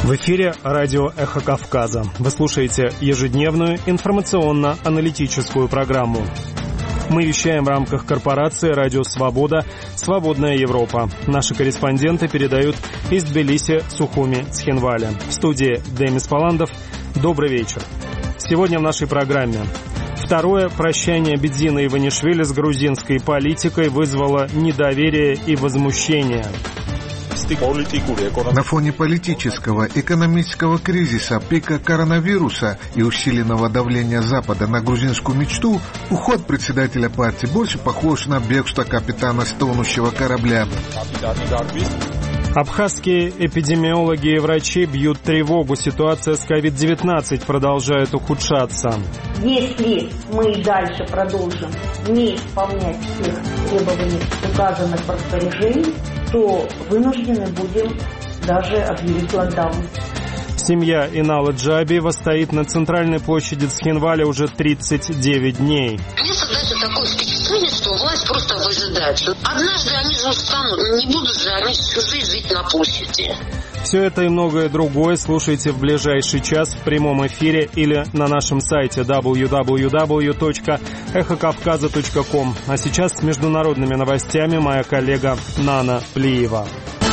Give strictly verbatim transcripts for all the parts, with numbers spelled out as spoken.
В эфире радио «Эхо Кавказа». Вы слушаете ежедневную информационно-аналитическую программу. Мы вещаем в рамках корпорации «Радио Свобода. Свободная Европа». Наши корреспонденты передают из Тбилиси, Сухуми, Цхинваля. В студии Демис Паландов. Добрый вечер. Сегодня в нашей программе. Второе прощание Бедзина Иванишвили с грузинской политикой вызвало недоверие и возмущение. На фоне политического, экономического кризиса, пика коронавируса и усиленного давления Запада на грузинскую мечту, уход председателя партии больше похож на бегство капитана с тонущего корабля. Абхазские эпидемиологи и врачи бьют тревогу. Ситуация с ковид девятнадцать продолжает ухудшаться. Если мы и дальше продолжим не исполнять всех требований, указанных в распоряжении, то вынуждены будем даже объявить локдаун. Семья Инала Джабиева стоит на центральной площади Цхинваля уже тридцать девять дней. Мне создается такое впечатление, что власть просто выжидает. Однажды они же устанут, не будут же они всю жизнь жить на площади. Все это и многое другое слушайте в ближайший час в прямом эфире или на нашем сайте дабл ю дабл ю дабл ю точка эхо кавказа точка ком. А сейчас с международными новостями моя коллега Нана Плиева.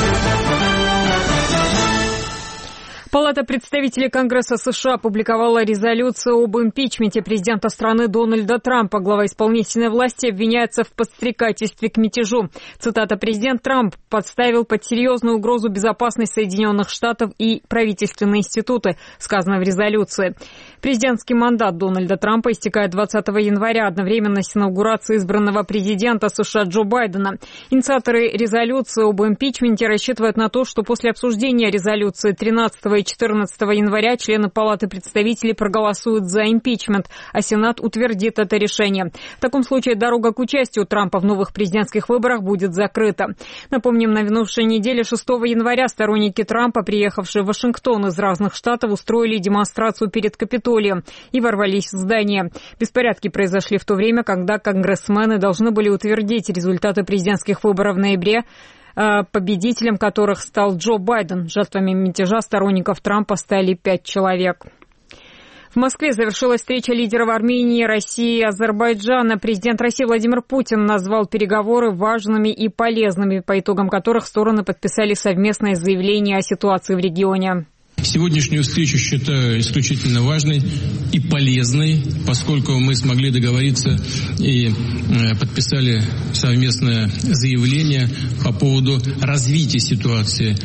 Палата представителей Конгресса США опубликовала резолюцию об импичменте президента страны Дональда Трампа. Глава исполнительной власти обвиняется в подстрекательстве к мятежу. Цитата: «Президент Трамп подставил под серьезную угрозу безопасность Соединенных Штатов и правительственные институты», сказано в резолюции. Президентский мандат Дональда Трампа истекает двадцатого января, одновременно с инаугурацией избранного президента США Джо Байдена. Инициаторы резолюции об импичменте рассчитывают на то, что после обсуждения резолюции тринадцатого и четырнадцатого января члены Палаты представителей проголосуют за импичмент, а Сенат утвердит это решение. В таком случае дорога к участию Трампа в новых президентских выборах будет закрыта. Напомним, на минувшей неделе шестого января сторонники Трампа, приехавшие в Вашингтон из разных штатов, устроили демонстрацию перед Капитолием и ворвались в здание. Беспорядки произошли в то время, когда конгрессмены должны были утвердить результаты президентских выборов в ноябре, победителем которых стал Джо Байден. Жертвами мятежа сторонников Трампа стали пять человек. В Москве завершилась встреча лидеров Армении, России и Азербайджана. Президент России Владимир Путин назвал переговоры важными и полезными, по итогам которых стороны подписали совместное заявление о ситуации в регионе. Сегодняшнюю встречу считаю исключительно важной и полезной, поскольку мы смогли договориться и подписали совместное заявление по поводу развития ситуации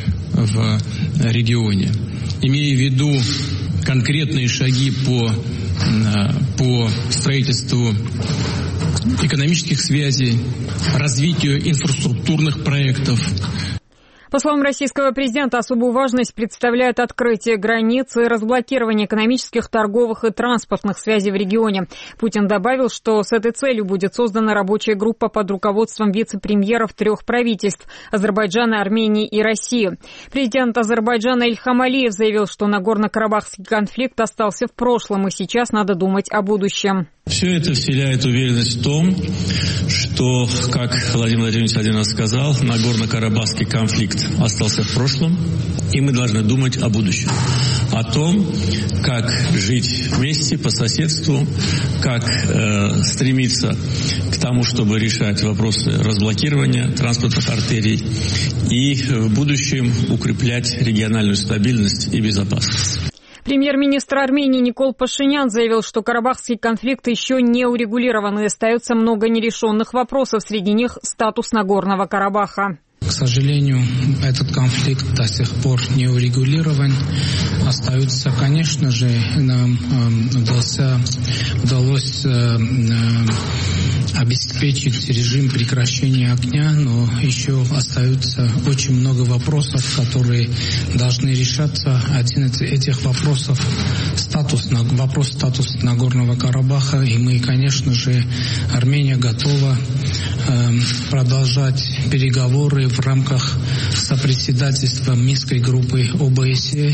в регионе. Имея в виду конкретные шаги по, по строительству экономических связей, развитию инфраструктурных проектов. По словам российского президента, особую важность представляет открытие границ и разблокирование экономических, торговых и транспортных связей в регионе. Путин добавил, что с этой целью будет создана рабочая группа под руководством вице-премьеров трех правительств – Азербайджана, Армении и России. Президент Азербайджана Ильхам Алиев заявил, что Нагорно-Карабахский конфликт остался в прошлом, и сейчас надо думать о будущем. Все это вселяет уверенность в том, что, как Владимир Владимирович один раз сказал, Нагорно-Карабахский конфликт остался в прошлом, и мы должны думать о будущем. О том, как жить вместе, по соседству, как э, стремиться к тому, чтобы решать вопросы разблокирования транспортных артерий и в будущем укреплять региональную стабильность и безопасность. Премьер-министр Армении Никол Пашинян заявил, что карабахский конфликт еще не урегулирован и остается много нерешенных вопросов, среди них статус Нагорного Карабаха. К сожалению, этот конфликт до сих пор не урегулирован. Остается, конечно же, нам э, удался, удалось э, э, обеспечить режим прекращения огня, но еще остается очень много вопросов, которые должны решаться. Один из этих вопросов – статус, вопрос статуса Нагорного Карабаха. И мы, конечно же, Армения готова э, продолжать переговоры в рамках сопредседательства Минской группы О Бэ Эс Е,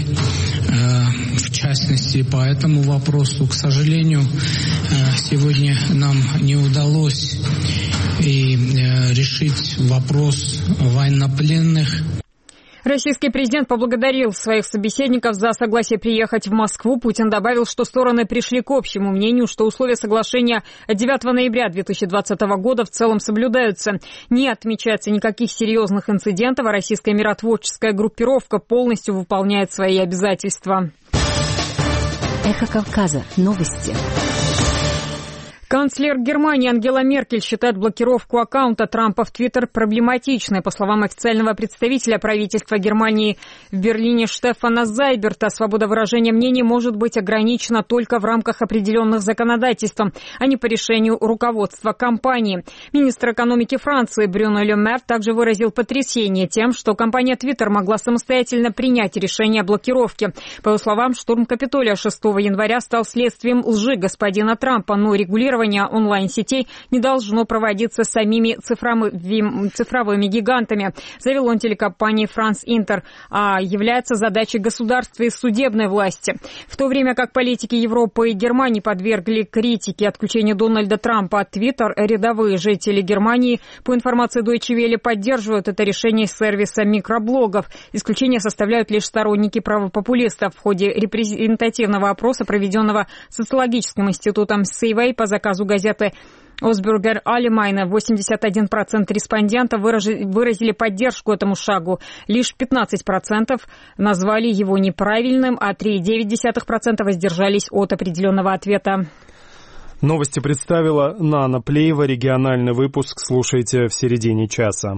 в частности, по этому вопросу. К сожалению, сегодня нам не удалось и решить вопрос военнопленных. Российский президент поблагодарил своих собеседников за согласие приехать в Москву. Путин добавил, что стороны пришли к общему мнению, что условия соглашения девятого ноября две тысячи двадцатого года в целом соблюдаются. Не отмечается никаких серьезных инцидентов, а российская миротворческая группировка полностью выполняет свои обязательства. Эхо Кавказа. Новости. Канцлер Германии Ангела Меркель считает блокировку аккаунта Трампа в Твиттер проблематичной. По словам официального представителя правительства Германии в Берлине Штефана Зайберта, свобода выражения мнений может быть ограничена только в рамках определенных законодательств, а не по решению руководства компании. Министр экономики Франции Брюно Ле Мэр также выразил потрясение тем, что компания Твиттер могла самостоятельно принять решение о блокировке. По его словам, штурм Капитолия шестого января стал следствием лжи господина Трампа, но регулирование онлайн-сетей не должно проводиться самими цифровыми, цифровыми гигантами, заявил он телекомпании France Inter, а является задачей государства и судебной власти. В то время как политики Европы и Германии подвергли критике отключения Дональда Трампа от Twitter, рядовые жители Германии, по информации Deutsche Welle, поддерживают это решение сервиса микроблогов. Исключение составляют лишь сторонники правопопулистов. В ходе репрезентативного опроса, проведенного социологическим институтом Сейвей по заказу газеты Осбюргер Allgemeine, восемьдесят один процент респондентов выразили поддержку этому шагу. Лишь пятнадцать процентов назвали его неправильным, а три целых девять десятых процента воздержались от определенного ответа. Новости представила Нана Плеева. Региональный выпуск слушайте в середине часа.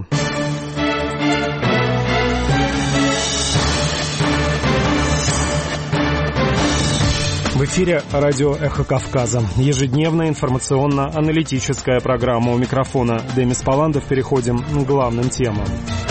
В эфире радио «Эхо Кавказа». Ежедневная информационно-аналитическая программа. У микрофона Демис Паландов. Переходим к главным темам.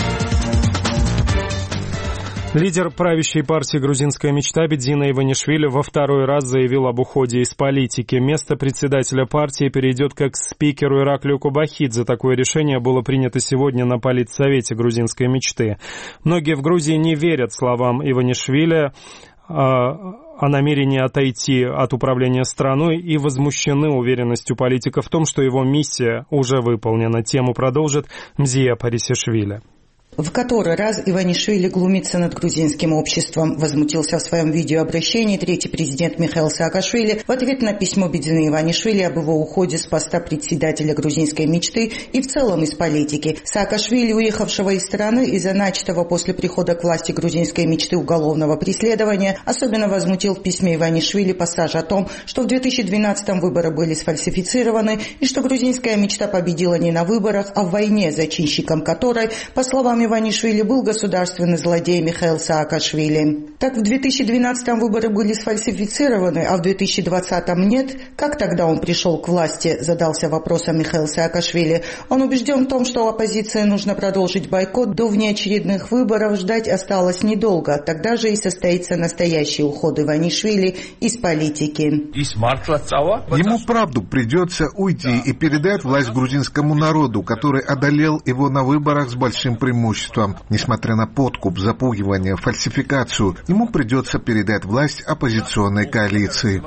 Лидер правящей партии «Грузинская мечта» Бедзина Иванишвили во второй раз заявил об уходе из политики. Место председателя партии перейдет к экс-спикеру Ираклию Кобахидзе. Такое решение было принято сегодня на политсовете «Грузинской мечты». Многие в Грузии не верят словам Иванишвили о намерении отойти от управления страной и возмущены уверенностью политика в том, что его миссия уже выполнена. Тему продолжит Мзия Парисишвили. В который раз Иванишвили глумится над грузинским обществом, возмутился в своем видеообращении третий президент Михаил Саакашвили в ответ на письмо Бедзины Иванишвили об его уходе с поста председателя грузинской мечты и в целом из политики. Саакашвили, уехавшего из страны из-за начатого после прихода к власти грузинской мечты уголовного преследования, особенно возмутил в письме Иванишвили пассаж о том, что в две тысячи двенадцатом выборы были сфальсифицированы и что грузинская мечта победила не на выборах, а в войне, зачинщиком которой, по словам Иванишвили, был государственный злодей Михаил Саакашвили. Так в две тысячи двенадцатом выборы были сфальсифицированы, а в две тысячи двадцатом нет. Как тогда он пришел к власти, задался вопросом Михаил Саакашвили. Он убежден в том, что оппозиции нужно продолжить бойкот, до внеочередных выборов ждать осталось недолго. Тогда же и состоится настоящий уход Иванишвили из политики. Ему правду придется уйти и передать власть грузинскому народу, который одолел его на выборах с большим преимуществом. Несмотря на подкуп, запугивание, фальсификацию, ему придется передать власть оппозиционной коалиции.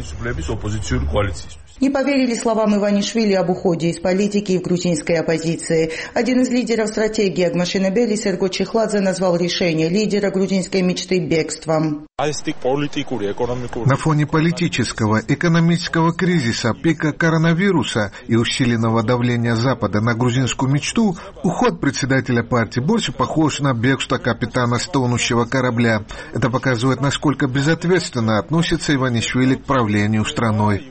Не поверили словам Иванишвили об уходе из политики и в грузинской оппозиции. Один из лидеров стратегии Агмашинабели Серго Чехладзе назвал решение лидера грузинской мечты бегством. На фоне политического, экономического кризиса, пика коронавируса и усиленного давления Запада на грузинскую мечту, уход председателя партии больше похож на бегство капитана с тонущего корабля. Это показывает, насколько безответственно относится Иванишвили к правлению страной.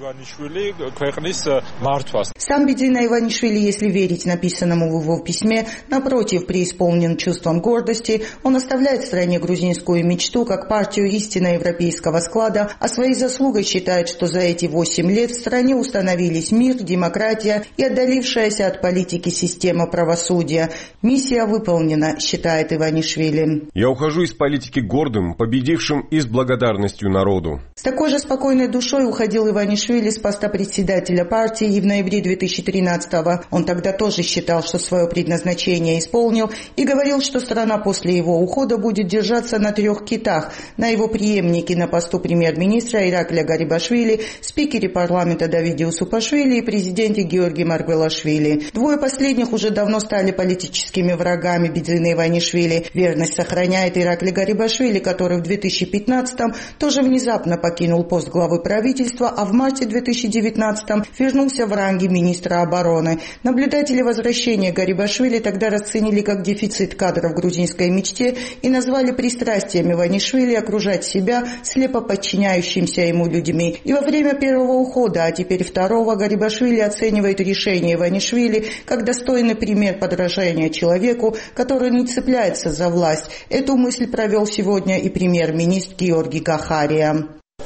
Сам Бедзина Иванишвили, если верить написанному в его письме, напротив, преисполнен чувством гордости. Он оставляет в стране грузинскую мечту как партию истинно европейского склада, а своей заслугой считает, что за эти восемь лет в стране установились мир, демократия и отдалившаяся от политики система правосудия. Миссия выполнена, считает Иванишвили. Я ухожу из политики гордым, победившим и с благодарностью народу. С такой же спокойной душой уходил Иванишвили с поста председателя партии, и в ноябре две тысячи тринадцатого он тогда тоже считал, что свое предназначение исполнил, и говорил, что страна после его ухода будет держаться на трех китах: на его преемнике на посту премьер-министра Ираклия Гарибашвили, спикере парламента Давиде Усупашвили и президенте Георгии Маргвелашвили. Двое последних уже давно стали политическими врагами Бедзины Иванишвили. Верность сохраняет Ираклий Гарибашвили, который в две тысячи пятнадцатом тоже внезапно покинул пост главы правительства, а в марте две тысячи девятнадцатом вернулся в ранге министра обороны. Наблюдатели возвращения Гарибашвили тогда расценили как дефицит кадров в грузинской мечте и назвали пристрастием Иванишвили окружать себя слепо подчиняющимся ему людьми. И во время первого ухода, а теперь второго, Гарибашвили оценивает решение Иванишвили как достойный пример подражания человеку, который не цепляется за власть. Эту мысль провел сегодня и премьер-министр Георгий Гахария.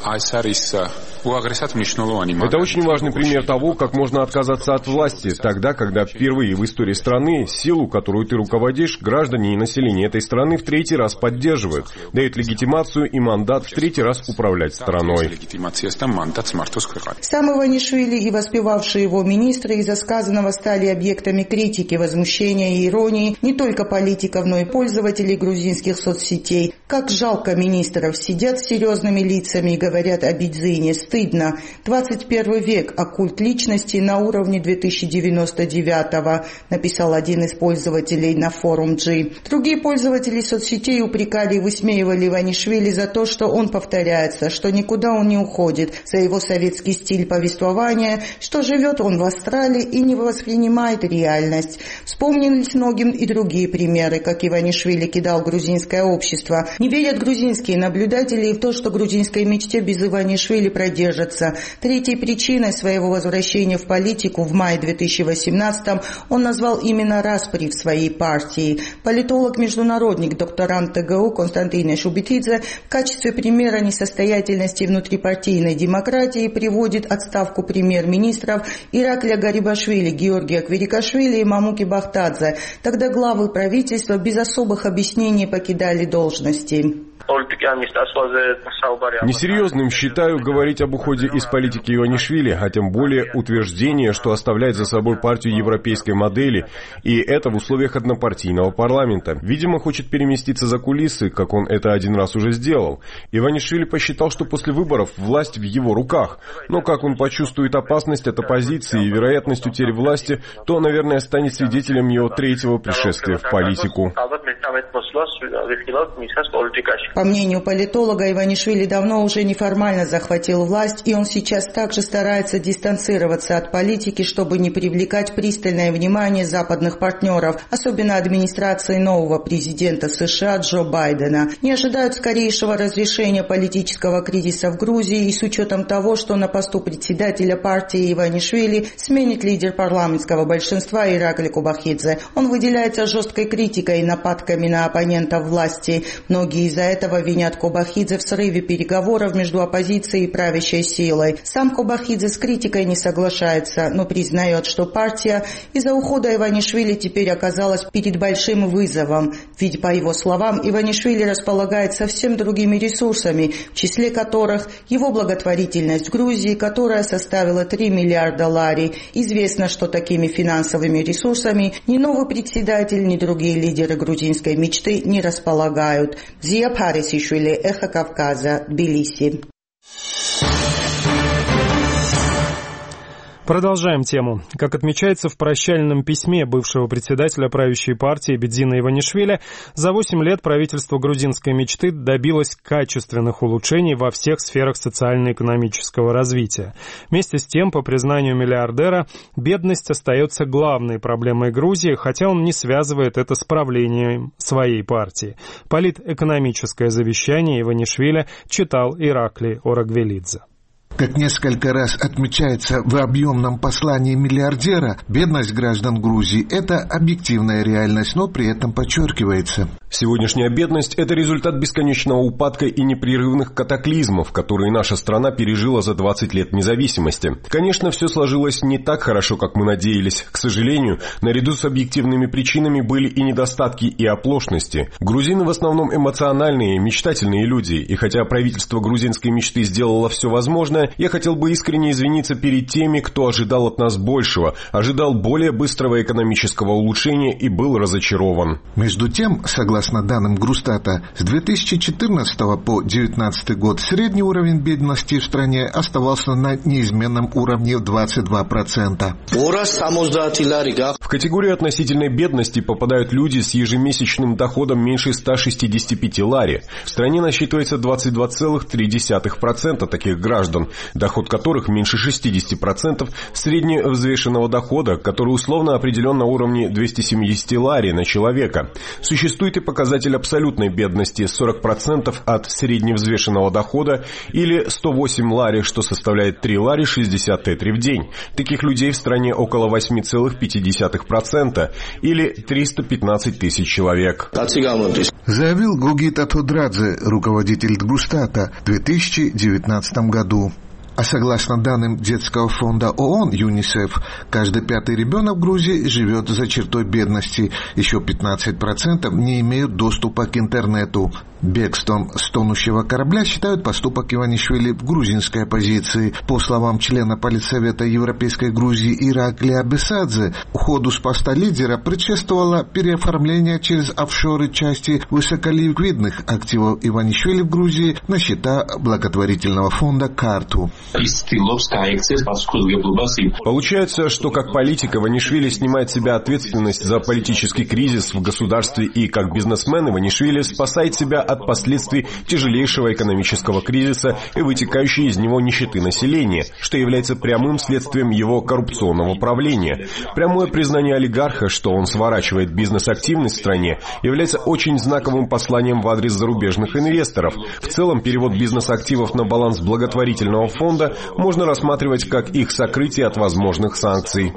Это очень важный пример того, как можно отказаться от власти, тогда, когда впервые в истории страны силу, которую ты руководишь, граждане и население этой страны в третий раз поддерживают, дают легитимацию и мандат в третий раз управлять страной. Сам Иванишвили и воспевавшие его министры из-за сказанного стали объектами критики, возмущения и иронии не только политиков, но и пользователей грузинских соцсетей. Как жалко министров, сидят с серьезными лицами и говорят о Бедзине. Стыдно. двадцать первый век, а культ личности на уровне две тысячи девяносто девятого, написал один из пользователей на форум G. Другие пользователи соцсетей упрекали и высмеивали Иванишвили за то, что он повторяется, что никуда он не уходит, за его советский стиль повествования, что живет он в Австралии и не воспринимает реальность. Вспомнились многим и другие примеры, как Иванишвили кидал грузинское общество. Не верят грузинские наблюдатели и в то, что грузинской мечте без Иванишвили продержится. Третьей причиной своего возвращения в политику в мае две тысячи восемнадцатом он назвал именно распри в своей партии. Политолог-международник, докторант ТГУ Константин Шубитидзе в качестве примера несостоятельности внутрипартийной демократии приводит отставку премьер-министров Ираклия Гарибашвили, Георгия Кверикашвили и Мамуки Бахтадзе. Тогда главы правительства без особых объяснений покидали должности. Несерьезным считаю говорить об уходе из политики Иванишвили, а тем более утверждение, что оставляет за собой партию европейской модели, и это в условиях однопартийного парламента. Видимо, хочет переместиться за кулисы, как он это один раз уже сделал. Иванишвили посчитал, что после выборов власть в его руках, но как он почувствует опасность от оппозиции и вероятность утери власти, то, наверное, станет свидетелем его третьего пришествия в политику. По мнению политолога, Иванишвили давно уже неформально захватил власть, и он сейчас также старается дистанцироваться от политики, чтобы не привлекать пристальное внимание западных партнеров, особенно администрации нового президента США Джо Байдена. Не ожидают скорейшего разрешения политического кризиса в Грузии, и с учетом того, что на посту председателя партии Иванишвили сменит лидер парламентского большинства Ираклий Кобахидзе. Он выделяется жесткой критикой и нападками на оппонентов власти. Многие из-за этого винят Кобахидзе в срыве переговоров между оппозицией и правящей силой. Сам Кобахидзе с критикой не соглашается, но признает, что партия из-за ухода Иванишвили теперь оказалась перед большим вызовом. Ведь, по его словам, Иванишвили располагает совсем другими ресурсами, в числе которых его благотворительность в Грузии, которая составила три миллиарда лари. Известно, что такими финансовыми ресурсами ни новый председатель, ни другие лидеры грузинской мечты не располагают. Зия Парисишвили, Эхо Кавказа, Тбилиси. Продолжаем тему. Как отмечается в прощальном письме бывшего председателя правящей партии Бедзина Иванишвили, за восемь лет правительство грузинской мечты добилось качественных улучшений во всех сферах социально-экономического развития. Вместе с тем, по признанию миллиардера, бедность остается главной проблемой Грузии, хотя он не связывает это с правлением своей партии. Политэкономическое завещание Иванишвили читал Ираклий Орагвелидзе. Как несколько раз отмечается в объемном послании миллиардера, бедность граждан Грузии – это объективная реальность, но при этом подчеркивается. Сегодняшняя бедность – это результат бесконечного упадка и непрерывных катаклизмов, которые наша страна пережила за двадцать лет независимости. Конечно, все сложилось не так хорошо, как мы надеялись. К сожалению, наряду с объективными причинами были и недостатки, и оплошности. Грузины в основном эмоциональные, мечтательные люди, и хотя правительство грузинской мечты сделало все возможное, начиная, я хотел бы искренне извиниться перед теми, кто ожидал от нас большего, ожидал более быстрого экономического улучшения и был разочарован. Между тем, согласно данным Грустата, с две тысячи четырнадцатого по две тысячи девятнадцатый год средний уровень бедности в стране оставался на неизменном уровне в двадцать два процента. В категорию относительной бедности попадают люди с ежемесячным доходом меньше ста шестидесяти пяти лари. В стране насчитывается двадцать два целых три десятых процента таких граждан, доход которых меньше шестидесяти процентов средневзвешенного дохода, который условно определен на уровне двухсот семидесяти лари на человека. Существует и показатель абсолютной бедности сорок процентов от средневзвешенного дохода или сто восемь лари, что составляет три лари шестьдесят тетри в день. Таких людей в стране около восемь целых пять десятых процента или триста пятнадцать тысяч человек. Заявил Гугита Тодрадзе, руководитель Грустата, в две тысячи девятнадцатом году. А согласно данным детского фонда ООН ЮНИСЕФ, каждый пятый ребенок в Грузии живет за чертой бедности. Еще пятнадцать процентов не имеют доступа к интернету. Бегством с тонущего корабля считают поступок Иванишвили в грузинской оппозиции. По словам члена Политсовета Европейской Грузии Иракли Абесадзе, уходу с поста лидера предшествовало переоформление через офшоры части высоколиквидных активов Иванишвили в Грузии на счета благотворительного фонда «Карту». Получается, что как политик Иванишвили снимает с себя ответственность за политический кризис в государстве и как бизнесмен Иванишвили спасает себя от последствий тяжелейшего экономического кризиса и вытекающей из него нищеты населения, что является прямым следствием его коррупционного правления. Прямое признание олигарха, что он сворачивает бизнес-активность в стране, является очень знаковым посланием в адрес зарубежных инвесторов. В целом, перевод бизнес-активов на баланс благотворительного фонда можно рассматривать как их сокрытие от возможных санкций.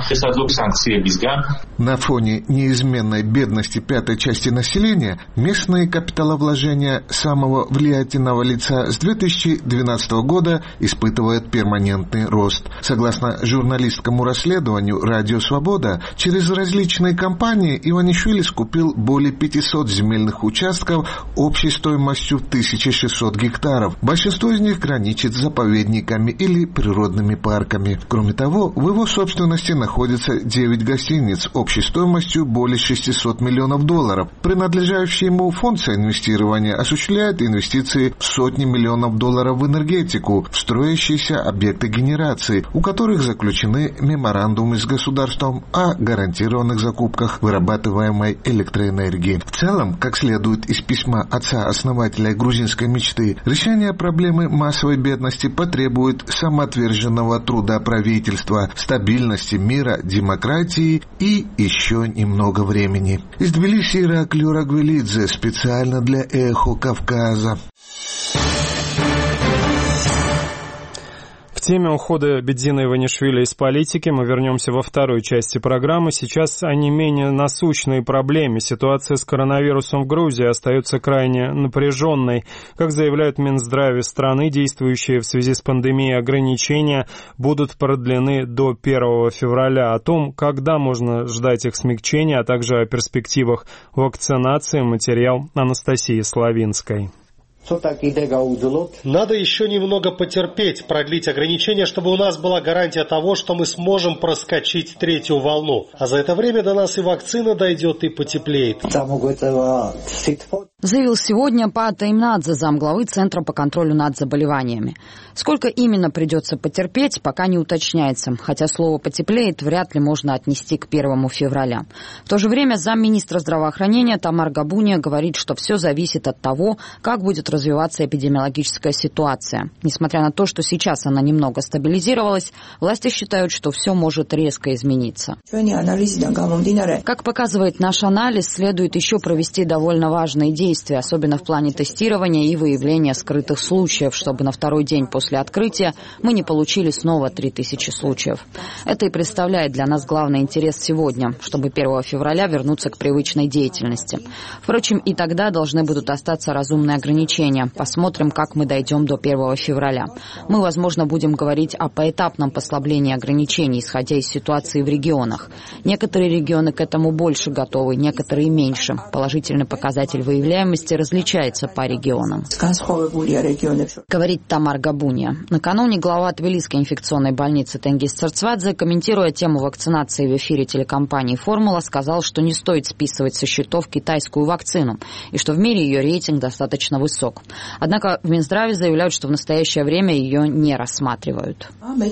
На фоне неизменной бедности пятой части населения местные капиталовложения самого влиятельного лица с две тысячи двенадцатого года испытывают перманентный рост. Согласно журналистскому расследованию «Радио Свобода», через различные компании Иванишвили скупил более пятисот земельных участков общей стоимостью в тысячу шестьсот гектаров. Большинство из них граничит с заповедниками или природными парками. Кроме того, в его собственности находится девять гостиниц общей стоимостью более шестисот миллионов долларов. Принадлежащий ему фонд соинвестирования осуществляет инвестиции в сотни миллионов долларов в энергетику, в строящиеся объекты генерации, у которых заключены меморандумы с государством о гарантированных закупках вырабатываемой электроэнергии. В целом, как следует из письма отца-основателя грузинской мечты, решение проблемы массовой бедности потребует самоотверженного труда правительства, стабильности, мира, демократии и еще немного времени. Из Тбилиси Иракли Рагвелидзе специально для «Эхо Кавказа». К теме ухода Бедзина Иванишвили из политики мы вернемся во второй части программы. Сейчас о не менее насущной проблеме. Ситуация с коронавирусом в Грузии остается крайне напряженной. Как заявляют Минздраве страны, действующие в связи с пандемией ограничения будут продлены до первого февраля. О том, когда можно ждать их смягчения, а также о перспективах вакцинации, материал Анастасии Славинской. Надо еще немного потерпеть, продлить ограничения, чтобы у нас была гарантия того, что мы сможем проскочить третью волну. А за это время до нас и вакцина дойдет, и потеплеет. Заявил сегодня Паата Имнадзе, замглавы Центра по контролю над заболеваниями. Сколько именно придется потерпеть, пока не уточняется, хотя слово «потеплеет» вряд ли можно отнести к первому февраля. В то же время замминистра здравоохранения Тамар Габуния говорит, что все зависит от того, как будет развиваться эпидемиологическая ситуация. Несмотря на то, что сейчас она немного стабилизировалась, власти считают, что все может резко измениться. Как показывает наш анализ, следует еще провести довольно важные действия, особенно в плане тестирования и выявления скрытых случаев, чтобы на второй день после открытия мы не получили снова три тысячи случаев. Это и представляет для нас главный интерес сегодня, чтобы первого февраля вернуться к привычной деятельности. Впрочем, и тогда должны будут остаться разумные ограничения. Посмотрим, как мы дойдем до первого февраля. Мы, возможно, будем говорить о поэтапном послаблении ограничений, исходя из ситуации в регионах. Некоторые регионы к этому больше готовы, некоторые меньше. Положительный показатель выявляемости заболеваемости различается по регионам. Говорит Тамар Габунья. Накануне глава Тбилисской инфекционной больницы Тенгиз Церцвадзе, комментируя тему вакцинации в эфире телекомпании «Формула», сказал, что не стоит списывать со счетов китайскую вакцину и что в мире ее рейтинг достаточно высок. Однако в Минздраве заявляют, что в настоящее время ее не рассматривают.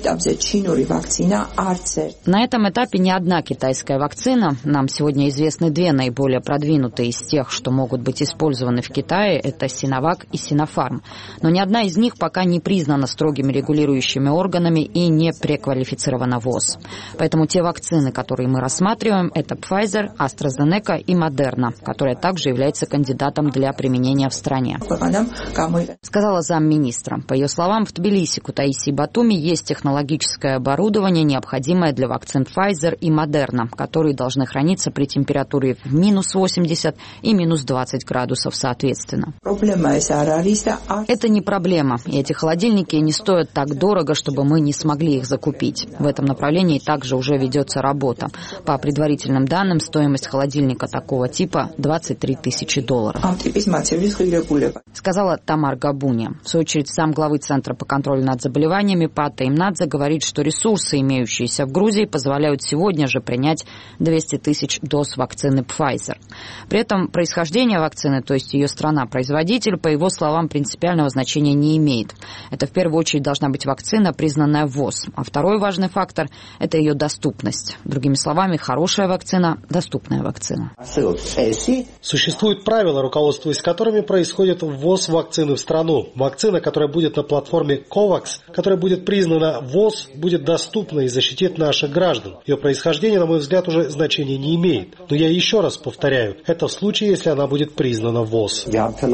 На этом этапе ни одна китайская вакцина, нам сегодня известны две наиболее продвинутые из тех, что могут быть использованы в Китае, это Синовак и Синофарм. Но ни одна из них пока не признана строгими регулирующими органами и не преквалифицирована ВОЗ. Поэтому те вакцины, которые мы рассматриваем, это Pfizer, AstraZeneca и Moderna, которая также является кандидатом для применения в стране. Сказала замминистра. По ее словам, в Тбилиси, Кутаиси и Батуми есть технологическое оборудование, необходимое для вакцин Pfizer и Moderna, которые должны храниться при температуре в минус восемьдесят и минус двадцать градусов соответственно. Это не проблема, и эти холодильники не стоят так дорого, чтобы мы не смогли их закупить. В этом направлении также уже ведется работа. По предварительным данным, стоимость холодильника такого типа двадцать три тысячи долларов. Сказала Тамар Габунья. В свою очередь, замглавы Центра по контролю над заболеваниями Пата Имнадзе говорит, что ресурсы, имеющиеся в Грузии, позволяют сегодня же принять двести тысяч доз вакцины Pfizer. При этом происхождение вакцины, то есть ее страна-производитель, по его словам, принципиального значения не имеет. Это в первую очередь должна быть вакцина, признанная ВОЗ. А второй важный фактор – это ее доступность. Другими словами, хорошая вакцина – доступная вакцина. Существуют правила, руководствуясь которыми происходит ввоз вакцины в страну. Вакцина, которая будет на платформе COVAX, которая будет признана ВОЗ, будет доступна и защитит наших граждан. Ее происхождение, на мой взгляд, уже значения не имеет. Но я еще раз повторяю, это в случае, если она будет признана ВОЗ.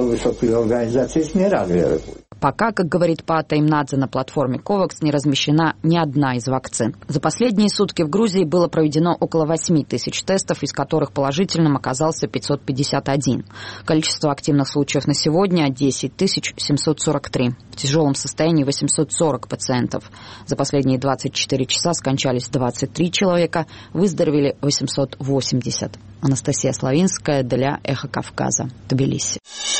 Пока, как говорит Пата Имнадзе, на платформе COVAX не размещена ни одна из вакцин. За последние сутки в Грузии было проведено около восемь тысяч тестов, из которых положительным оказался пятьсот пятьдесят один. Количество активных случаев на сегодня – десять тысяч семьсот сорок три. В тяжелом состоянии восемьсот сорок пациентов. За последние двадцать четыре часа скончались двадцать три человека, выздоровели восемьсот восемьдесят. Анастасия Славинская для Эхо Кавказа, Тбилиси.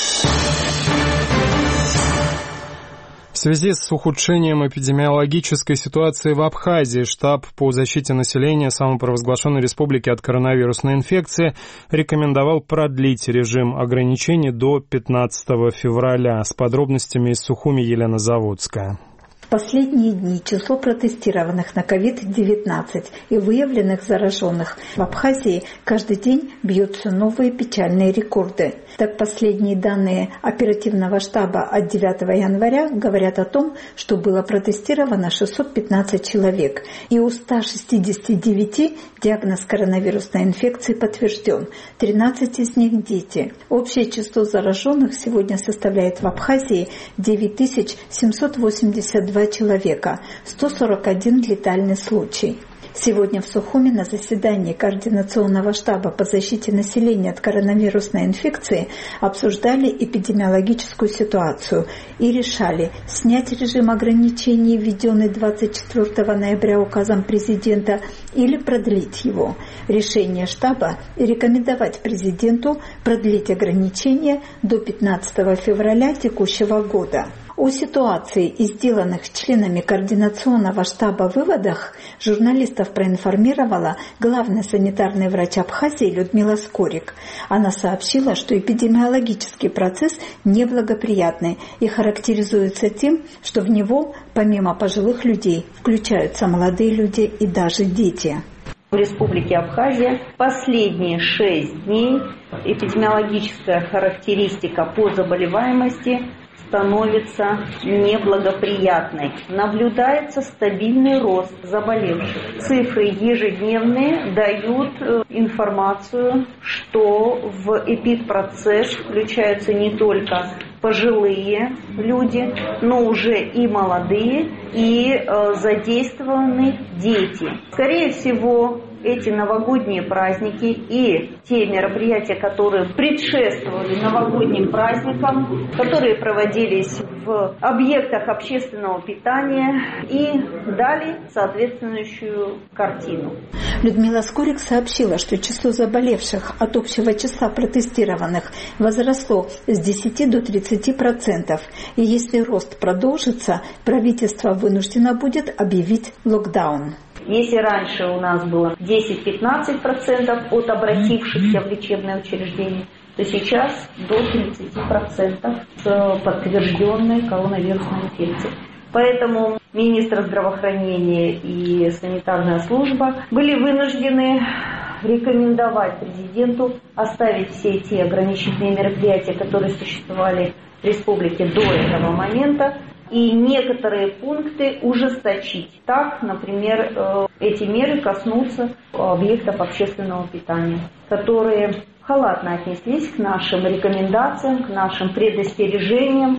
В связи с ухудшением эпидемиологической ситуации в Абхазии штаб по защите населения самопровозглашенной республики от коронавирусной инфекции рекомендовал продлить режим ограничений до пятнадцатого февраля. С подробностями из Сухуми Елена Заводская. В последние дни число протестированных на ковид девятнадцать и выявленных зараженных в Абхазии каждый день бьют все новые печальные рекорды. Так, последние данные оперативного штаба от девятого января говорят о том, что было протестировано шестьсот пятнадцать человек, и у ста шестидесяти девяти диагноз коронавирусной инфекции подтвержден, тринадцать из них дети. Общее число зараженных сегодня составляет в Абхазии девять тысяч семьсот восемьдесят два человека, сто сорок один летальный случай. Сегодня в Сухуми на заседании Координационного штаба по защите населения от коронавирусной инфекции обсуждали эпидемиологическую ситуацию и решали снять режим ограничений, введенный двадцать четвёртого ноября указом президента, или продлить его. Решение штаба – рекомендовать президенту продлить ограничения до пятнадцатого февраля текущего года. О ситуации и сделанных членами Координационного штаба выводах журналистов проинформировала главный санитарный врач Абхазии Людмила Скорик. Она сообщила, что эпидемиологический процесс неблагоприятный и характеризуется тем, что в него, помимо пожилых людей, включаются молодые люди и даже дети. В Республике Абхазия последние шесть дней эпидемиологическая характеристика по заболеваемости становится неблагоприятной. Наблюдается стабильный рост заболевших. Цифры ежедневные дают информацию, что в эпидпроцесс включаются не только пожилые люди, но уже и молодые, и э, задействованы дети. Скорее всего, эти новогодние праздники и те мероприятия, которые предшествовали новогодним праздникам, которые проводились в объектах общественного питания, и дали соответствующую картину. Людмила Скорик сообщила, что число заболевших от общего числа протестированных возросло с десяти до тридцати процентов. И если рост продолжится, правительство вынуждено будет объявить локдаун. Если раньше у нас было десять-пятнадцать процентов от обратившихся в лечебное учреждение, то сейчас до тридцати процентов с подтвержденной коронавирусной инфекцией. Поэтому министр здравоохранения и санитарная служба были вынуждены рекомендовать президенту оставить все те ограничительные мероприятия, которые существовали в республике до этого момента, и некоторые пункты ужесточить. Так, например, эти меры коснутся объектов общественного питания, которые халатно отнеслись к нашим рекомендациям, к нашим предостережениям.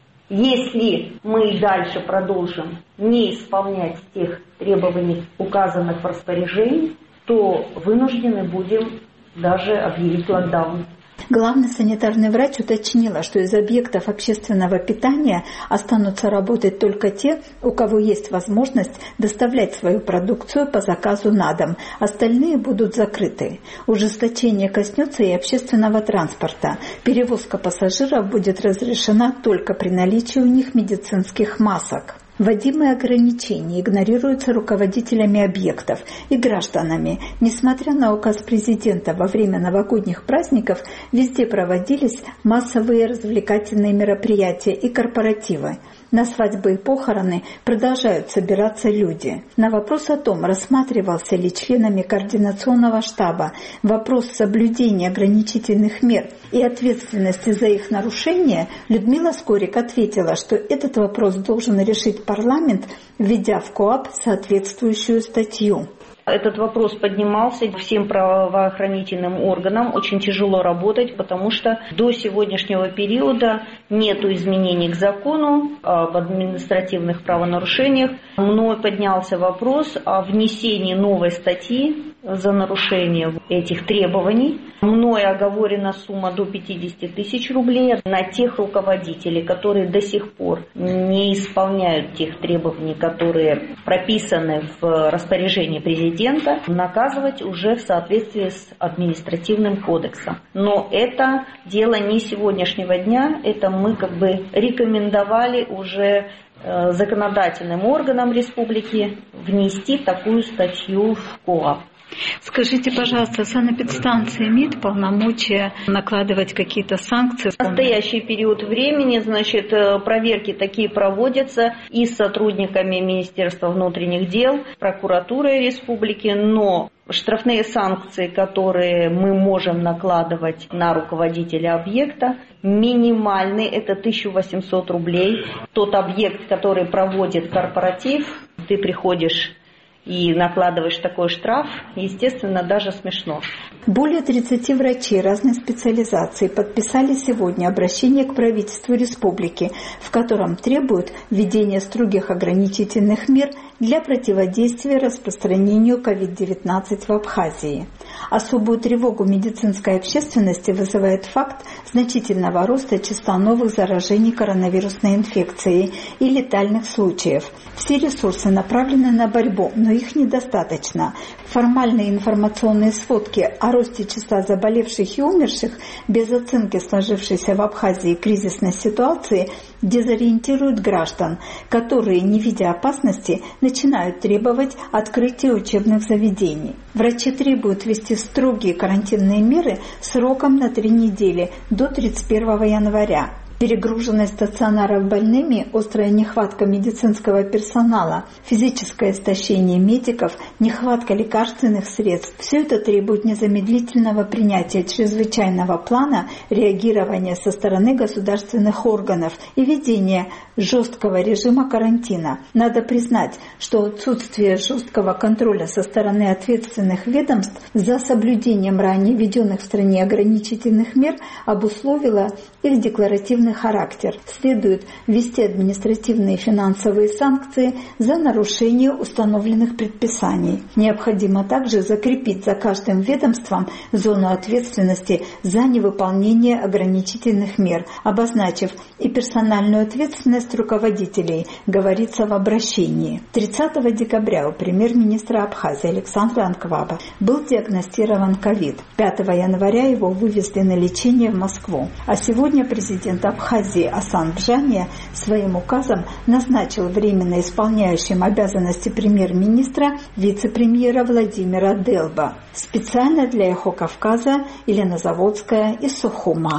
Если мы и дальше продолжим не исполнять тех требований, указанных в распоряжении, то вынуждены будем даже объявить локдаун. Главный санитарный врач уточнила, что из объектов общественного питания останутся работать только те, у кого есть возможность доставлять свою продукцию по заказу на дом. Остальные будут закрыты. Ужесточение коснется и общественного транспорта. Перевозка пассажиров будет разрешена только при наличии у них медицинских масок. Вводимые ограничения игнорируются руководителями объектов и гражданами. Несмотря на указ президента, во время новогодних праздников везде проводились массовые развлекательные мероприятия и корпоративы. На свадьбы и похороны продолжают собираться люди. На вопрос о том, рассматривался ли членами координационного штаба вопрос соблюдения ограничительных мер и ответственности за их нарушение, Людмила Скорик ответила, что этот вопрос должен решить парламент, введя в КоАП соответствующую статью. Этот вопрос поднимался всем правоохранительным органам. Очень тяжело работать, потому что до сегодняшнего периода нет изменений к закону об административных правонарушениях. Мной поднялся вопрос о внесении новой статьи за нарушение этих требований. Мной оговорена сумма до пятидесяти тысяч рублей на тех руководителей, которые до сих пор не исполняют тех требований, которые прописаны в распоряжении президента, наказывать уже в соответствии с административным кодексом. Но это дело не сегодняшнего дня, это мы как бы рекомендовали уже законодательным органам республики внести такую статью в КоАП. Скажите, пожалуйста, санэпидстанция имеет полномочия накладывать какие-то санкции? В настоящий период времени, значит, проверки такие проводятся и с сотрудниками Министерства внутренних дел, прокуратуры республики, но штрафные санкции, которые мы можем накладывать на руководителя объекта, минимальный, это тысяча восемьсот рублей. Тот объект, который проводит корпоратив, ты приходишь и накладываешь такой штраф, естественно, даже смешно. Более тридцати врачей разной специализации подписали сегодня обращение к правительству республики, в котором требуют введения строгих ограничительных мер для противодействия распространению ковид девятнадцать в Абхазии. Особую тревогу медицинской общественности вызывает факт значительного роста числа новых заражений коронавирусной инфекцией и летальных случаев. Все ресурсы направлены на борьбу, но их недостаточно. Формальные информационные сводки о росте числа заболевших и умерших без оценки сложившейся в Абхазии кризисной ситуации дезориентируют граждан, которые, не видя опасности, начинают требовать открытия учебных заведений. Врачи требуют ввести строгие карантинные меры сроком на три недели до тридцать первого января. Перегруженность стационаров больными, острая нехватка медицинского персонала, физическое истощение медиков, нехватка лекарственных средств – все это требует незамедлительного принятия чрезвычайного плана реагирования со стороны государственных органов и введения жесткого режима карантина. Надо признать, что отсутствие жесткого контроля со стороны ответственных ведомств за соблюдением ранее введенных в стране ограничительных мер обусловило их декларативное уголовный характер. Следует ввести административные и финансовые санкции за нарушение установленных предписаний. Необходимо также закрепить за каждым ведомством зону ответственности за невыполнение ограничительных мер, обозначив и персональную ответственность руководителей, говорится в обращении. тридцатого декабря у премьер-министра Абхазии Александра Анкваба был диагностирован ковид. пятого января его вывезли на лечение в Москву. А сегодня президент Абхазии Асан Бжания своим указом назначил временно исполняющим обязанности премьер-министра вице-премьера Владимира Делба. Специально для «Эхо Кавказа» Елена Заводская из Сухума.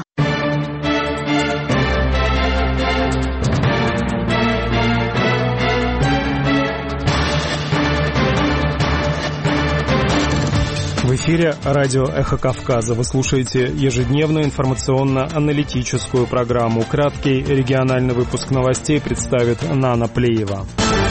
В эфире радио «Эхо Кавказа». Вы слушаете ежедневную информационно-аналитическую программу. Краткий региональный выпуск новостей представит Нана Плеева.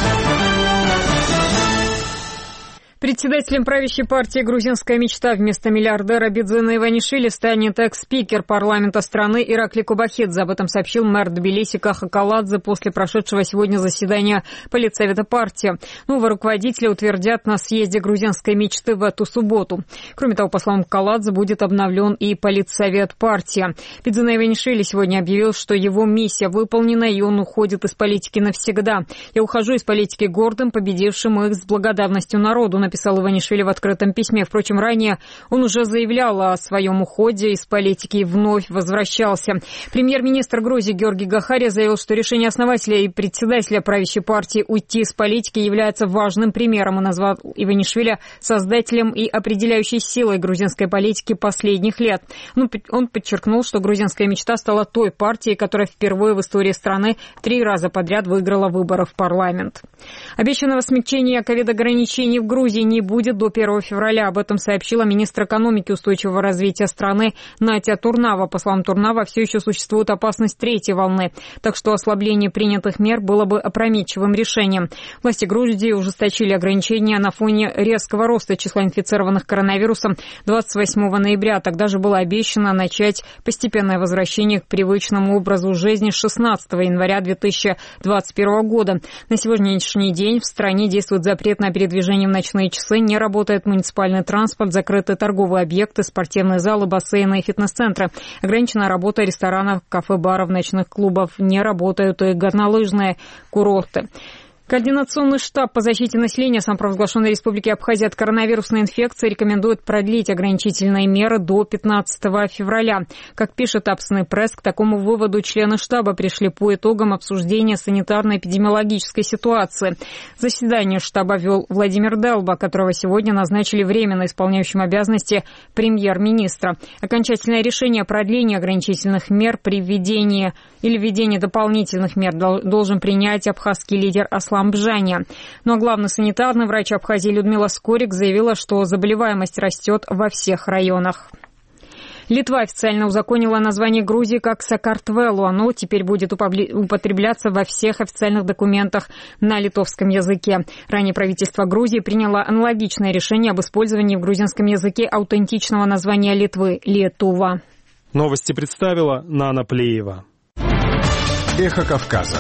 Председателем правящей партии «Грузинская мечта» вместо миллиардера Бидзена Иванишвили станет экс-спикер парламента страны Иракли Кубахидзе. Об этом сообщил мэр Тбилиси Каха Каладзе после прошедшего сегодня заседания Политсовета партии. Нового руководителя утвердят на съезде «Грузинской мечты» в эту субботу. Кроме того, по словам Каладзе, будет обновлен и Политсовет партии. Бидзен Иванишвили сегодня объявил, что его миссия выполнена, и он уходит из политики навсегда. «Я ухожу из политики гордым, победившим их с благодарностью народу», написал Иванишвили в открытом письме. Впрочем, ранее он уже заявлял о своем уходе из политики и вновь возвращался. Премьер-министр Грузии Георгий Гахария заявил, что решение основателя и председателя правящей партии уйти из политики является важным примером, и назвал Иванишвили создателем и определяющей силой грузинской политики последних лет. Он подчеркнул, что грузинская мечта стала той партией, которая впервые в истории страны три раза подряд выиграла выборы в парламент. Обещанного смягчения ковид-ограничений в Грузии не будет до первого февраля. Об этом сообщила министр экономики и устойчивого развития страны Натя Турнава. По словам Турнава, все еще существует опасность третьей волны, так что ослабление принятых мер было бы опрометчивым решением. Власти Грузии ужесточили ограничения на фоне резкого роста числа инфицированных коронавирусом двадцать восьмого ноября. Тогда же было обещано начать постепенное возвращение к привычному образу жизни с шестнадцатого января две тысячи двадцать первого года. На сегодняшний день в стране действует запрет на передвижение в ночные часы, не работает муниципальный транспорт, закрыты торговые объекты, спортивные залы, бассейны и фитнес-центры. Ограничена работа ресторанов, кафе, баров, ночных клубов, не работают и горнолыжные курорты. Координационный штаб по защите населения самопровозглашенной Республики Абхазия от коронавирусной инфекции рекомендует продлить ограничительные меры до пятнадцатого февраля. Как пишет Апсный пресс, к такому выводу члены штаба пришли по итогам обсуждения санитарно-эпидемиологической ситуации. Заседание штаба вел Владимир Делба, которого сегодня назначили временно исполняющим обязанности премьер-министра. Окончательное решение о продлении ограничительных мер при введении или введении дополнительных мер должен принять абхазский лидер Аслан Бжания. Ну а главный санитарный врач Абхазии Людмила Скорик заявила, что заболеваемость растет во всех районах. Литва официально узаконила название Грузии как Сакартвелу. Оно теперь будет употребляться во всех официальных документах на литовском языке. Ранее правительство Грузии приняло аналогичное решение об использовании в грузинском языке аутентичного названия Литвы – Лиетува. Новости представила Нана Плеева. Эхо Кавказа.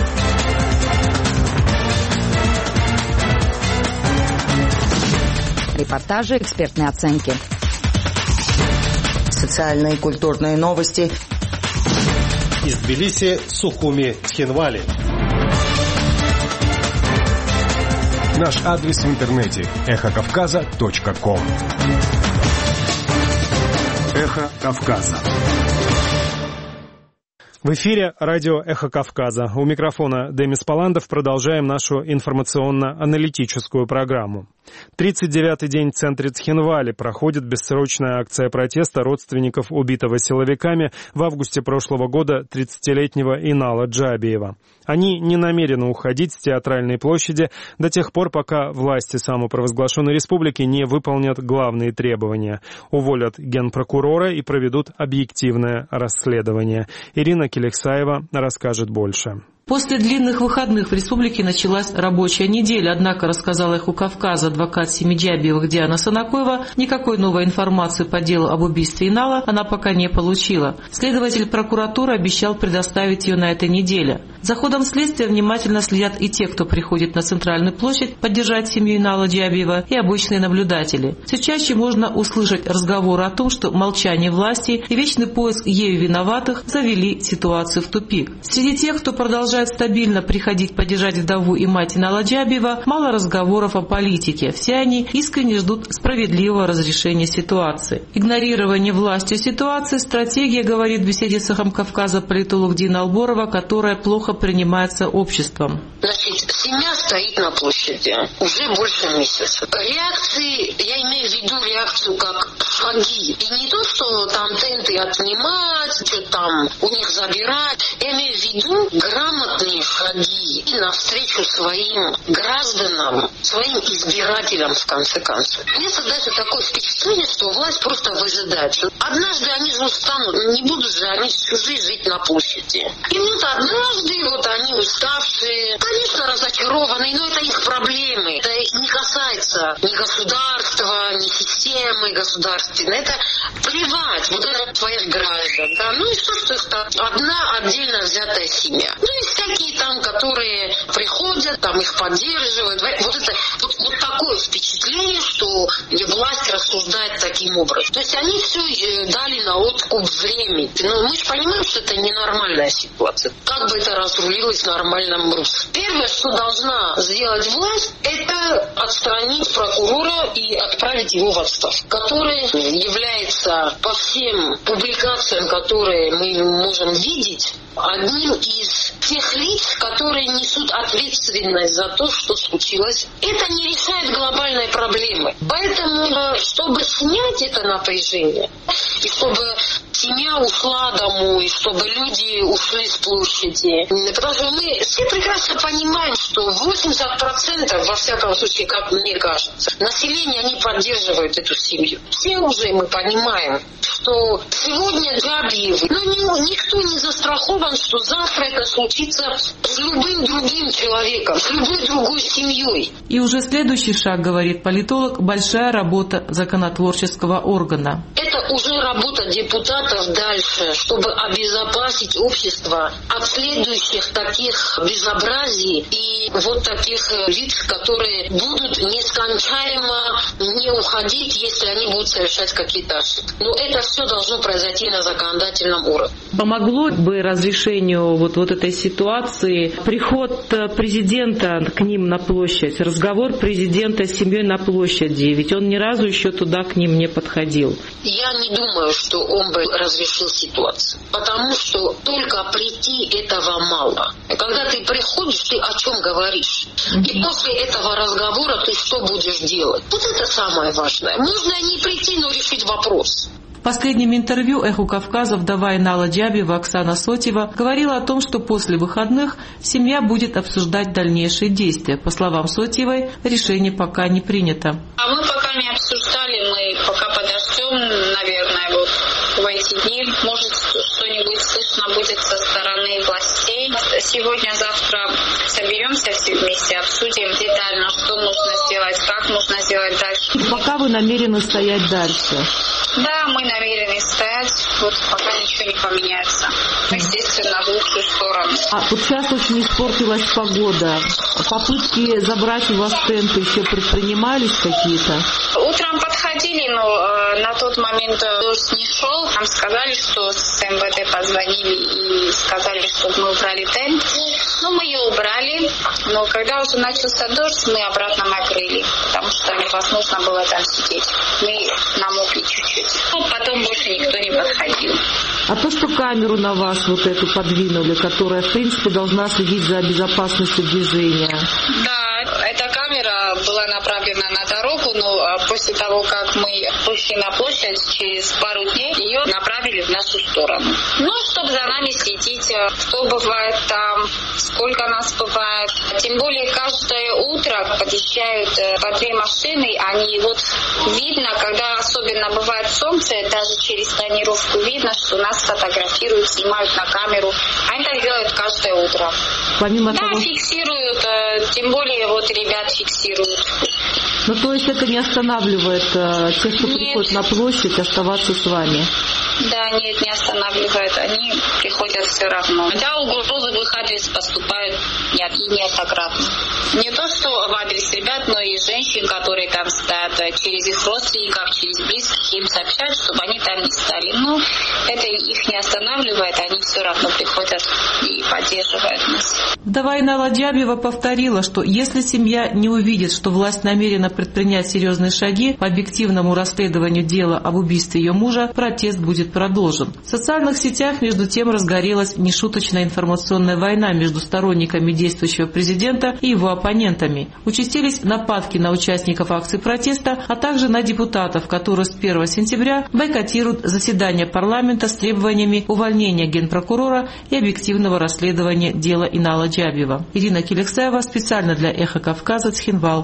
Репортажи, экспертные оценки. Социальные и культурные новости. Из Тбилиси, Сухуми, Тхинвали. Наш адрес в интернете эхо кавказа точка ком. Эхо Кавказа. В эфире радио «Эхо Кавказа». У микрофона Демис Паландов. Продолжаем нашу информационно-аналитическую программу. тридцать девятый день в центре Тхинвали проходит бессрочная акция протеста родственников убитого силовиками в августе прошлого года тридцатилетнего Инала Джабиева. Они не намерены уходить с театральной площади до тех пор, пока власти самопровозглашенной республики не выполнят главные требования. Уволят генпрокурора и проведут объективное расследование. Ирина Келексаева расскажет больше. После длинных выходных в республике началась рабочая неделя, однако, рассказала «Эху Кавказа» адвокат семьи Джабиевых Диана Санакоева, никакой новой информации по делу об убийстве Инала она пока не получила. Следователь прокуратуры обещал предоставить ее на этой неделе. За ходом следствия внимательно следят и те, кто приходит на Центральную площадь поддержать семью Инала Джабиева, и обычные наблюдатели. Все чаще можно услышать разговоры о том, что молчание власти и вечный поиск ею виноватых завели ситуацию в тупик. Среди тех, кто продолжает стабильно приходить поддержать вдову и мать Инала Джабиева, мало разговоров о политике. Все они искренне ждут справедливого разрешения ситуации. Игнорирование властью ситуации – стратегия, говорит в беседе с «Эхом Кавказа» политолог Дина Алборова, которая плохо принимается обществом. Значит, семья стоит на площади уже больше месяца. Реакции, я имею в виду реакцию как шаги. И не то, что там тенты отнимать, что там у них забирать. Я имею в виду грамотные шаги навстречу своим гражданам, своим избирателям, в конце концов. Мне создается такое впечатление, что власть просто выжидает. Однажды они же устанут, не будут же они всю жизнь жить на площади. И вот однажды вот они уставшие, конечно, разочарованные, но это их проблемы. Это не касается ни государства, ни системы государственной. Это плевать, вот это твоих граждан. Да? Ну и что, что это одна отдельно взятая семья. Ну и всякие там, которые приходят, там их поддерживают. Вот это вот, вот такое впечатление, что власть рассуждает таким образом. То есть они все дали на откуп времени. Но мы же понимаем, что это ненормальная ситуация. Как бы это разрулилось в нормальном русле. Первое, что должна сделать власть, это отстранить прокурора и отправить его в отставку, который является по всем публикациям, которые мы можем видеть, одним из тех лиц, которые несут ответственность за то, что случилось. Это не решает глобальной проблемы. Поэтому, чтобы снять это напряжение, и чтобы семья ушла домой, чтобы люди ушли с площади. Потому что мы все прекрасно понимаем, что восемьдесят процентов, во всяком случае, как мне кажется, население, они поддерживают эту семью. Все уже мы понимаем, что сегодня Джабиевы, но ни, никто не застрахован, что завтра это случится с любым другим человеком, с любой другой семьей. И уже следующий шаг, говорит политолог, большая работа законотворческого органа. Это уже работа депутатов дальше, чтобы обезопасить общество от следующих таких безобразий и вот таких лиц, которые будут нескончаемо не уходить, если они будут совершать какие-то ошибки. Но это все должно произойти на законодательном уровне. Помогло бы разрешению вот, вот этой ситуации приход президента к ним на площадь, разговор президента с семьей на площади, ведь он ни разу еще туда к ним не подходил. Я не думаю, что он бы разрешил ситуацию, потому что только прийти этого мало. Когда ты приходишь, ты о чем говоришь? И после этого разговора ты что будешь делать? Вот это самое важное. Можно не прийти, но решить вопрос. В последнем интервью «Эху Кавказа» вдова Инала Джабиева Оксана Сотьева говорила о том, что после выходных семья будет обсуждать дальнейшие действия. По словам Сотьевой, решение пока не принято. А мы пока не обсуждали, мы пока подождем, наверное, вот в эти дни. Может, что-нибудь слышно будет со стороны властей. Сегодня-завтра соберемся все вместе, обсудим детально, что нужно сделать, как нужно сделать дальше. Пока вы намерены стоять дальше? Да, мы намерены стоять, вот пока ничего не поменяется. Естественно, в лучшую сторону. А вот сейчас очень испортилась погода. Попытки забрать у вас тенты еще предпринимались какие-то? Утром подходили, но э, на тот момент дождь не шел. Нам сказали, что с эм вэ дэ позвонили и сказали, чтобы мы убрали тент. Ну, мы ее убрали, но когда уже начался дождь, мы обратно накрыли, потому что невозможно было там сидеть. Мы намокли чуть-чуть. Ну, потом больше никто не подходил. А то, что камеру на вас вот эту подвинули, которая, в принципе, должна следить за безопасностью движения. Да, эта камера была направлена на дорогу, но после того, как мы пришли на площадь, через пару дней ее направили в нашу сторону. Ну, чтобы за нами следить, что бывает там, сколько нас бывает. Тем более, каждое утро подъезжают по две машины, они вот видно, когда особенно бывает солнце, даже через тонировку видно, что нас фотографируют, снимают на камеру. Они так делают каждое утро. Помимо да, того... фиксируют, тем более вот ребят фиксируют. Ну, то есть это не останавливает э, тех, кто нет. приходит на площадь, оставаться с вами? Да, нет, не останавливает. Они приходят все равно. Хотя угрозы в их адрес поступают и неоднократно. Не то, что в адрес ребят, но и женщин, которые там стоят, через их родственников, через близких, им сообщают, чтобы они там не стали. Но это их не останавливает, они все равно приходят и поддерживают нас. Вдова Инала Джабиева повторила, что если семья не увидит, что власть намерена предпринять серьезные шаги по объективному расследованию дела об убийстве ее мужа, протест будет продолжен. В социальных сетях, между тем, разгорелась нешуточная информационная война между сторонниками действующего президента и его оппонентами. Участились нападки на участников акций протеста, а также на депутатов, которые с первого сентября бойкотируют заседание парламента с требованиями увольнения генпрокурора и объективного расследования дела Инала Джабиева. Ирина Киликсаева специально для «Эхо Кавказа», Цхинвал.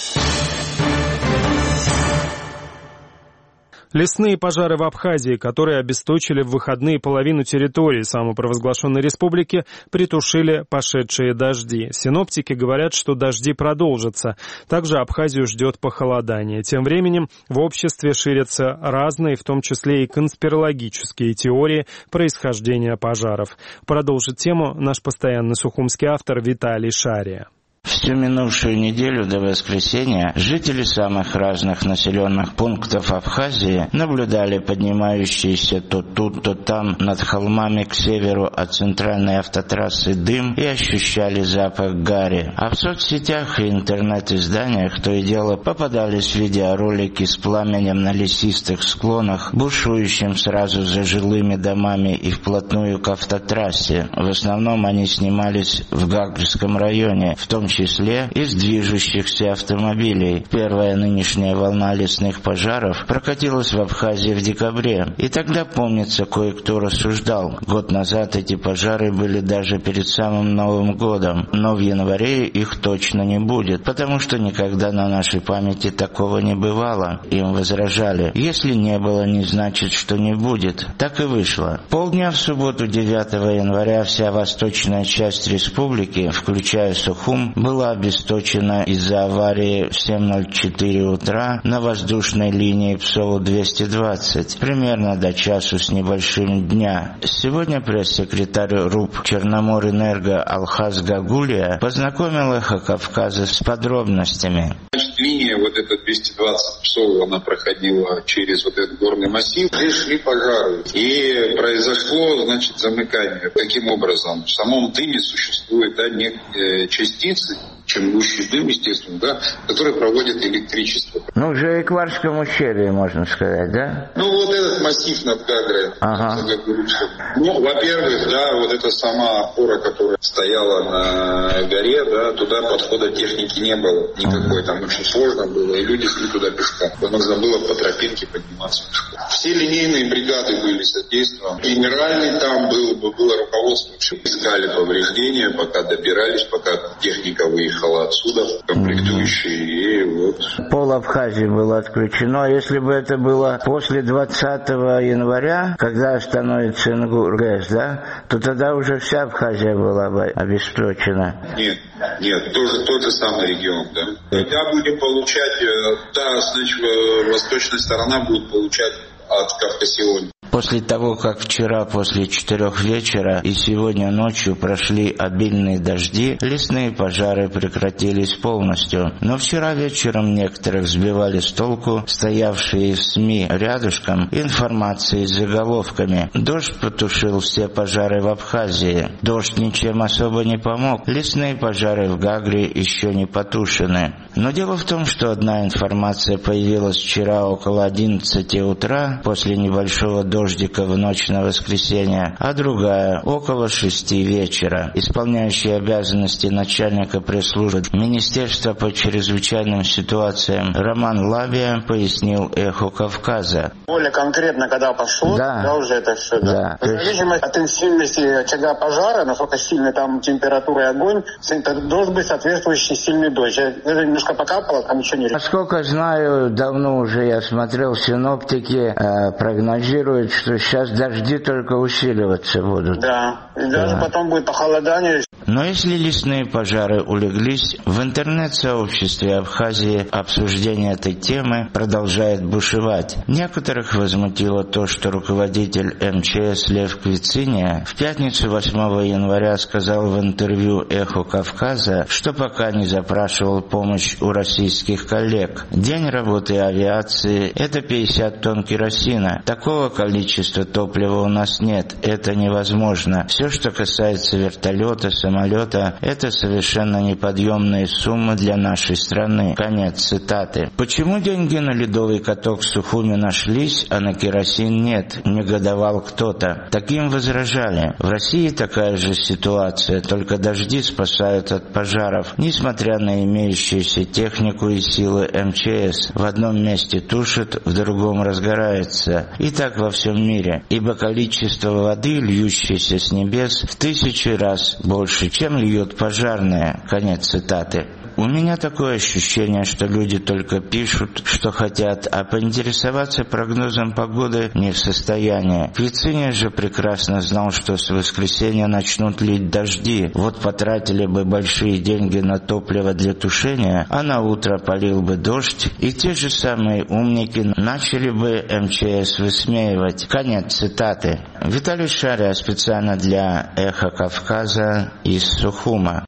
Лесные пожары в Абхазии, которые обесточили в выходные половину территории самопровозглашенной республики, притушили пошедшие дожди. Синоптики говорят, что дожди продолжатся. Также Абхазию ждет похолодание. Тем временем в обществе ширятся разные, в том числе и конспирологические теории происхождения пожаров. Продолжит тему наш постоянный сухумский автор Виталий Шария. Всю минувшую неделю до воскресенья жители самых разных населенных пунктов Абхазии наблюдали поднимающийся то тут, то там над холмами к северу от центральной автотрассы дым и ощущали запах гари. А в соцсетях и интернет-изданиях то и дело попадались видеоролики с пламенем на лесистых склонах, бушующим сразу за жилыми домами и вплотную к автотрассе. В основном они снимались в Гагрском районе, в том числе числе из движущихся автомобилей. Первая нынешняя волна лесных пожаров прокатилась в Абхазии в декабре. И тогда, помнится, кое-кто рассуждал. Год назад эти пожары были даже перед самым Новым годом. Но в январе их точно не будет, потому что никогда на нашей памяти такого не бывало. Им возражали. Если не было, не значит, что не будет. Так и вышло. Полдня в субботу девятого января вся восточная часть республики, включая Сухум, была обесточена из-за аварии в семь ноль четыре утра на воздушной линии ПСОУ двести двадцать, примерно до часу с небольшим дня. Сегодня пресс-секретарь РУП Черноморэнерго Алхаз Гагулия познакомил «Эхо Кавказа» с подробностями. Значит, линия вот эта двести двадцать ПСОУ, она проходила через вот этот горный массив, где шли пожары. И произошло, значит, замыкание. Каким образом? В самом дыме существуют, да, некие частицы, чем гуще дым, естественно, да, которые проводят электричество. Ну, уже и к Варскому ущелью, можно сказать, да? Ну, вот этот массив над Гагрой. Ага. Ну, во-первых, да, вот эта сама опора, которая стояла на горе, да, туда подхода техники не было никакой, там очень сложно было, и люди шли туда пешком. Нужно было по тропинке подниматься пешком. Все линейные бригады были содействованы. Генеральный там был, было руководство, искали повреждения, пока добирались, пока техника выехала отсюда, комплектующие, и вот. Пол Абхазии было отключено. Если бы это было после двадцатого января, когда остановится ИНГУР-ГЭС, да, то тогда уже вся Абхазия была бы обесточена. Нет, нет, тоже тот же самый регион, да. Когда будем получать, да, значит, восточная сторона будет получать от Кавказиони. После того, как вчера после четырех вечера и сегодня ночью прошли обильные дожди, лесные пожары прекратились полностью. Но вчера вечером некоторых сбивали с толку стоявшие в СМИ рядышком информации с заголовками. Дождь потушил все пожары в Абхазии. Дождь ничем особо не помог. Лесные пожары в Гагре еще не потушены. Но дело в том, что одна информация появилась вчера около одиннадцати утра после небольшого дождя, дождика в ночь на воскресенье, а другая около шести вечера. Исполняющий обязанности начальника пресс-службы Министерства по чрезвычайным ситуациям Роман Лабия пояснил «Эхо Кавказа». Более конкретно, когда пошло, да, да уже это все, да. да. В зависимости от интенсивности очага пожара, насколько сильная там температура и огонь, это должен быть соответствующий сильный дождь. Это немножко покапало, там ничего не... Насколько знаю, давно уже я смотрел синоптики, э, прогнозируют, что сейчас дожди только усиливаться будут. Да, и даже да. потом будет похолодание. Но если лесные пожары улеглись, в интернет-сообществе Абхазии обсуждение этой темы продолжает бушевать. Некоторых возмутило то, что руководитель эм че эс Лев Квициния в пятницу восьмого января сказал в интервью «Эхо Кавказа», что пока не запрашивал помощь у российских коллег. День работы авиации – это пятьдесят тонн керосина. Такого количества топлива у нас нет, это невозможно. Все, что касается вертолета, самолета, самолета – это совершенно неподъемные суммы для нашей страны. Конец цитаты. Почему деньги на ледовый каток в Сухуми нашлись, а на керосин нет? Негодовал кто-то. Таким возражали. В России такая же ситуация, только дожди спасают от пожаров. Несмотря на имеющуюся технику и силы эм че эс, в одном месте тушит, в другом разгорается. И так во всем мире. Ибо количество воды, льющейся с небес, в тысячи раз больше, чем льют пожарные. Конец цитаты. У меня такое ощущение, что люди только пишут, что хотят, а поинтересоваться прогнозом погоды не в состоянии. Квициния же прекрасно знал, что с воскресенья начнут лить дожди. Вот потратили бы большие деньги на топливо для тушения, а на утро полил бы дождь, и те же самые умники начали бы эм че эс высмеивать. Конец цитаты. Виталий Шария специально для «Эхо Кавказа» из Сухума.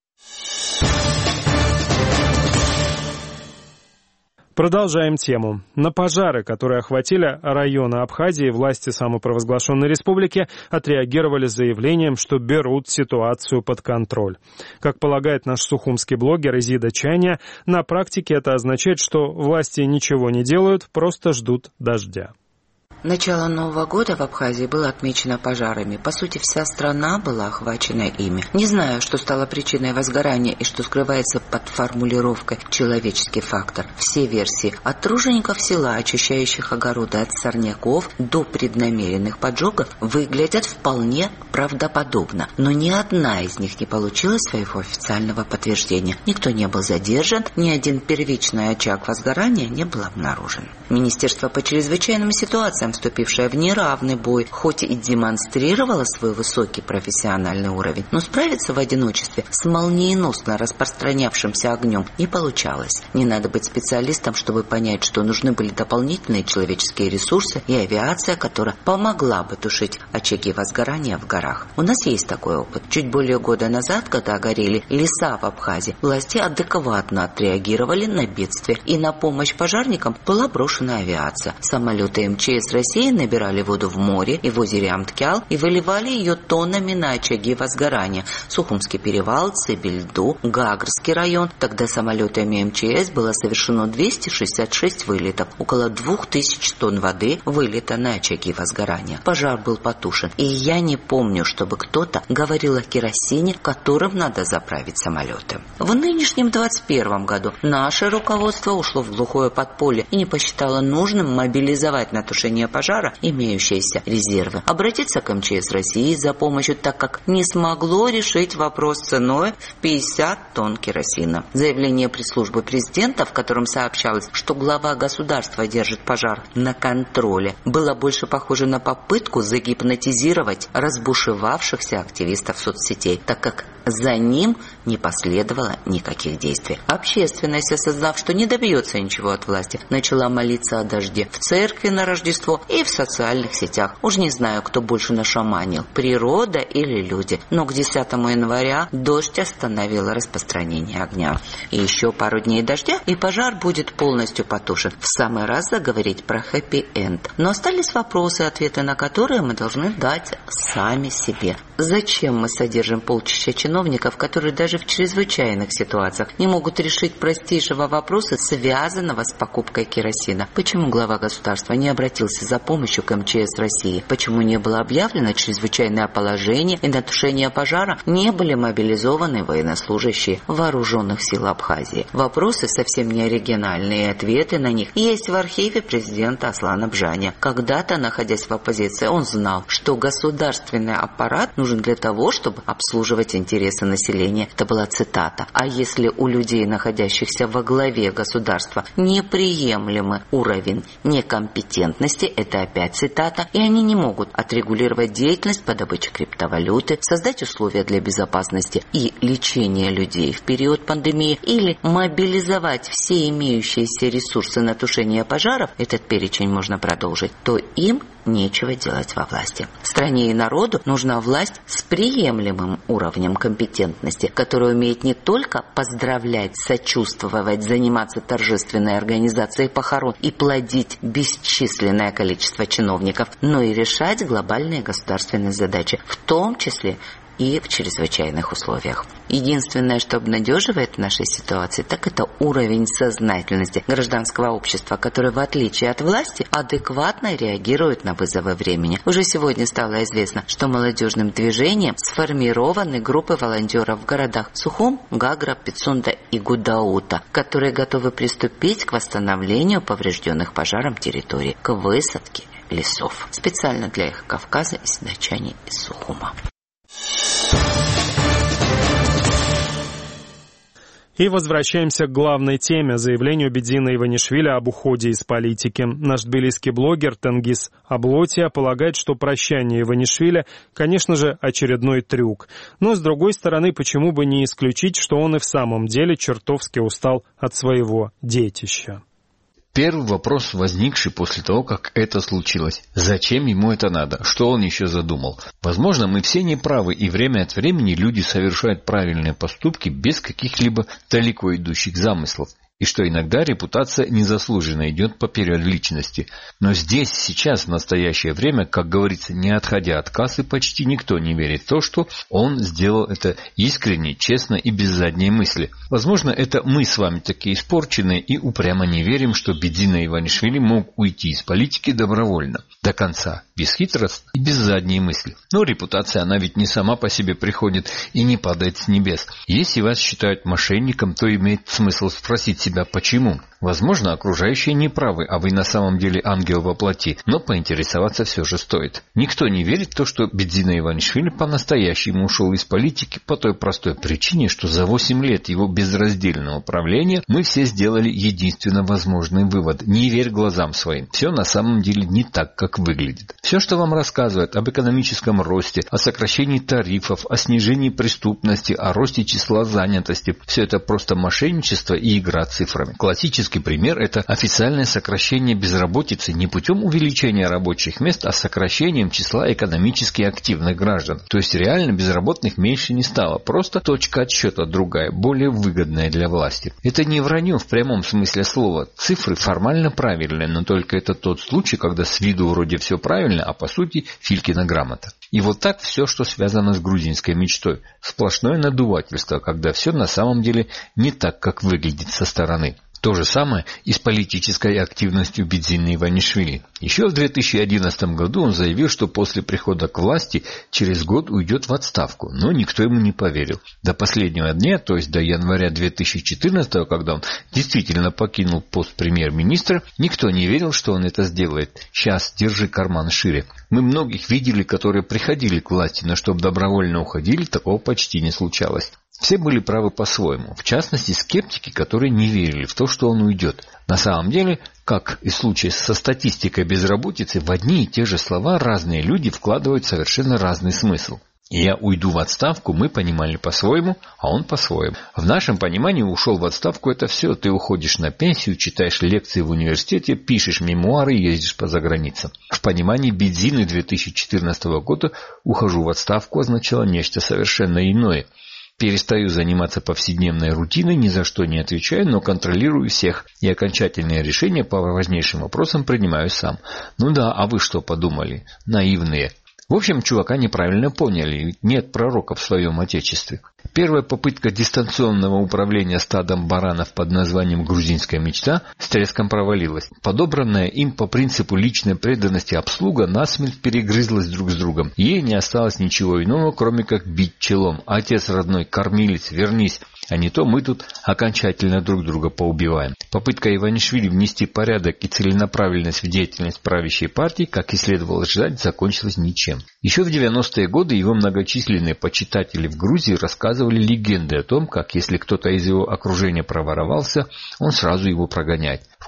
Продолжаем тему. На пожары, которые охватили районы Абхазии, власти самопровозглашенной республики отреагировали заявлением, что берут ситуацию под контроль. Как полагает наш сухумский блогер Изида Чайня, на практике это означает, что власти ничего не делают, просто ждут дождя. Начало Нового года в Абхазии было отмечено пожарами. По сути, вся страна была охвачена ими. Не знаю, что стало причиной возгорания и что скрывается под формулировкой «человеческий фактор». Все версии от тружеников села, очищающих огороды от сорняков, до преднамеренных поджогов, выглядят вполне правдоподобно. Но ни одна из них не получила своего официального подтверждения. Никто не был задержан, ни один первичный очаг возгорания не был обнаружен. Министерство по чрезвычайным ситуациям, вступившая в неравный бой, хоть и демонстрировала свой высокий профессиональный уровень, но справиться в одиночестве с молниеносно распространявшимся огнем не получалось. Не надо быть специалистом, чтобы понять, что нужны были дополнительные человеческие ресурсы и авиация, которая помогла бы тушить очаги возгорания в горах. У нас есть такой опыт. Чуть более года назад, когда горели леса в Абхазии, власти адекватно отреагировали на бедствие, и на помощь пожарникам была брошена авиация. Самолеты эм че эс России набирали воду в море и в озере Амткял и выливали ее тоннами на очаги возгорания. Сухумский перевал, Цибельду, Гагрский район. Тогда самолетами эм че эс было совершено двести шестьдесят шесть вылетов. Около двух тысяч тонн воды вылито на очаги возгорания. Пожар был потушен. И я не помню, чтобы кто-то говорил о керосине, которым надо заправить самолеты. В нынешнем двадцать первом году наше руководство ушло в глухое подполье и не посчитало нужным мобилизовать на тушение пожара имеющиеся резервы. Обратиться к эм че эс России за помощью, так как не смогло решить вопрос ценой в пятьдесят тонн керосина. Заявление пресс-службы президента, в котором сообщалось, что глава государства держит пожар на контроле, было больше похоже на попытку загипнотизировать разбушевавшихся активистов соцсетей, так как за ним не последовало никаких действий. Общественность, осознав, что не добьется ничего от власти, начала молиться о дожде в церкви на Рождество и в социальных сетях. Уж не знаю, кто больше нашаманил, природа или люди. Но к десятому января дождь остановил распространение огня. И еще пару дней дождя, и пожар будет полностью потушен. В самый раз заговорить про хэппи-энд. Но остались вопросы, ответы на которые мы должны дать сами себе. Зачем мы содержим полчища чиновников, которые даже в чрезвычайных ситуациях не могут решить простейшего вопроса, связанного с покупкой керосина? Почему глава государства не обратился за помощью к эм че эс России? Почему не было объявлено чрезвычайное положение и на тушение пожара не были мобилизованы военнослужащие вооруженных сил Абхазии? Вопросы совсем не оригинальные, и ответы на них есть в архиве президента Аслана Бжаня. Когда-то, находясь в оппозиции, он знал, что государственный аппарат нужен для того, чтобы обслуживать интересы населения. Это была цитата. А если у людей, находящихся во главе государства, неприемлемый уровень некомпетентности, это опять цитата, и они не могут отрегулировать деятельность по добыче криптовалюты, создать условия для безопасности и лечения людей в период пандемии или мобилизовать все имеющиеся ресурсы на тушение пожаров, этот перечень можно продолжить, то им нечего делать во власти. Стране и народу нужна власть с приемлемым уровнем компетентности, которая умеет не только поздравлять, сочувствовать, заниматься торжественной организацией похорон и плодить бесчисленное количество чиновников, но и решать глобальные государственные задачи, в том числе и в чрезвычайных условиях. Единственное, что обнадеживает в нашей ситуации, так это уровень сознательности гражданского общества, которое, в отличие от власти, адекватно реагирует на вызовы времени. Уже сегодня стало известно, что молодежным движением сформированы группы волонтеров в городах Сухум, Гагра, Пицунда и Гудаута, которые готовы приступить к восстановлению поврежденных пожаром территорий, к высадке лесов. Специально для Эхо Кавказа из датчане из Сухума. И возвращаемся к главной теме – заявлению Бедзина Иванишвили об уходе из политики. Наш тбилисский блогер Тенгиз Аблотия полагает, что прощание Иванишвили, конечно же, очередной трюк. Но, с другой стороны, почему бы не исключить, что он и в самом деле чертовски устал от своего детища. Первый вопрос, возникший после того, как это случилось. Зачем ему это надо? Что он еще задумал? Возможно, мы все не правы, и время от времени люди совершают правильные поступки без каких-либо далеко идущих замыслов. И что иногда репутация незаслуженно идет поперед личности. Но здесь, сейчас, в настоящее время, как говорится, не отходя от кассы, почти никто не верит в то, что он сделал это искренне, честно и без задней мысли. Возможно, это мы с вами такие испорченные и упрямо не верим, что Бедзина Иванишвили мог уйти из политики добровольно, до конца, бесхитростно и без задней мысли. Но репутация, она ведь не сама по себе приходит и не падает с небес. Если вас считают мошенником, то имеет смысл спросить себя, почему. Возможно, окружающие не правы, а вы на самом деле ангел во плоти, но поинтересоваться все же стоит. Никто не верит в то, что Бедзина Иванишвили по-настоящему ушел из политики по той простой причине, что за восемь лет его безраздельного правления мы все сделали единственно возможный вывод. Не верь глазам своим. Все на самом деле не так, как выглядит. Все, что вам рассказывают об экономическом росте, о сокращении тарифов, о снижении преступности, о росте числа занятости, все это просто мошенничество и игра цифрами. Классический пример – это официальное сокращение безработицы не путем увеличения рабочих мест, а сокращением числа экономически активных граждан. То есть реально безработных меньше не стало, просто точка отсчета другая, более выгодная для власти. Это не вранье в прямом смысле слова. Цифры формально правильные, но только это тот случай, когда с виду вроде все правильно, а по сути Филькина грамота. И вот так все, что связано с грузинской мечтой. Сплошное надувательство, когда все на самом деле не так, как выглядит со стороны. То же самое и с политической активностью Бедзины Иванишвили. Еще в две тысячи одиннадцатом году он заявил, что после прихода к власти через год уйдет в отставку, но никто ему не поверил. До последнего дня, то есть до января две тысячи четырнадцатого, когда он действительно покинул пост премьер-министра, никто не верил, что он это сделает. Сейчас держи карман шире. Мы многих видели, которые приходили к власти, но чтобы добровольно уходили, такого почти не случалось. Все были правы по-своему, в частности скептики, которые не верили в то, что он уйдет. На самом деле, как и в случае со статистикой безработицы, в одни и те же слова разные люди вкладывают совершенно разный смысл. «Я уйду в отставку» мы понимали по-своему, а он по-своему. В нашем понимании ушел в отставку – это все. Ты уходишь на пенсию, читаешь лекции в университете, пишешь мемуары, ездишь по заграницам. В понимании Бедзины две тысячи четырнадцатого года «ухожу в отставку» означало нечто совершенно иное. Перестаю заниматься повседневной рутиной, ни за что не отвечаю, но контролирую всех. И окончательные решения по важнейшим вопросам принимаю сам. Ну да, а вы что подумали? Наивные. В общем, чувака неправильно поняли, нет пророка в своем отечестве. Первая попытка дистанционного управления стадом баранов под названием «Грузинская мечта» с треском провалилась. Подобранная им по принципу личной преданности обслуга насмерть перегрызлась друг с другом. Ей не осталось ничего иного, кроме как бить челом. «Отец родной, кормилец, вернись!» А не то мы тут окончательно друг друга поубиваем. Попытка Иванишвили внести порядок и целенаправленность в деятельность правящей партии, как и следовало ожидать, закончилась ничем. Еще в девяностые годы его многочисленные почитатели в Грузии рассказывали легенды о том, как если кто-то из его окружения проворовался, он сразу его прогоняет. В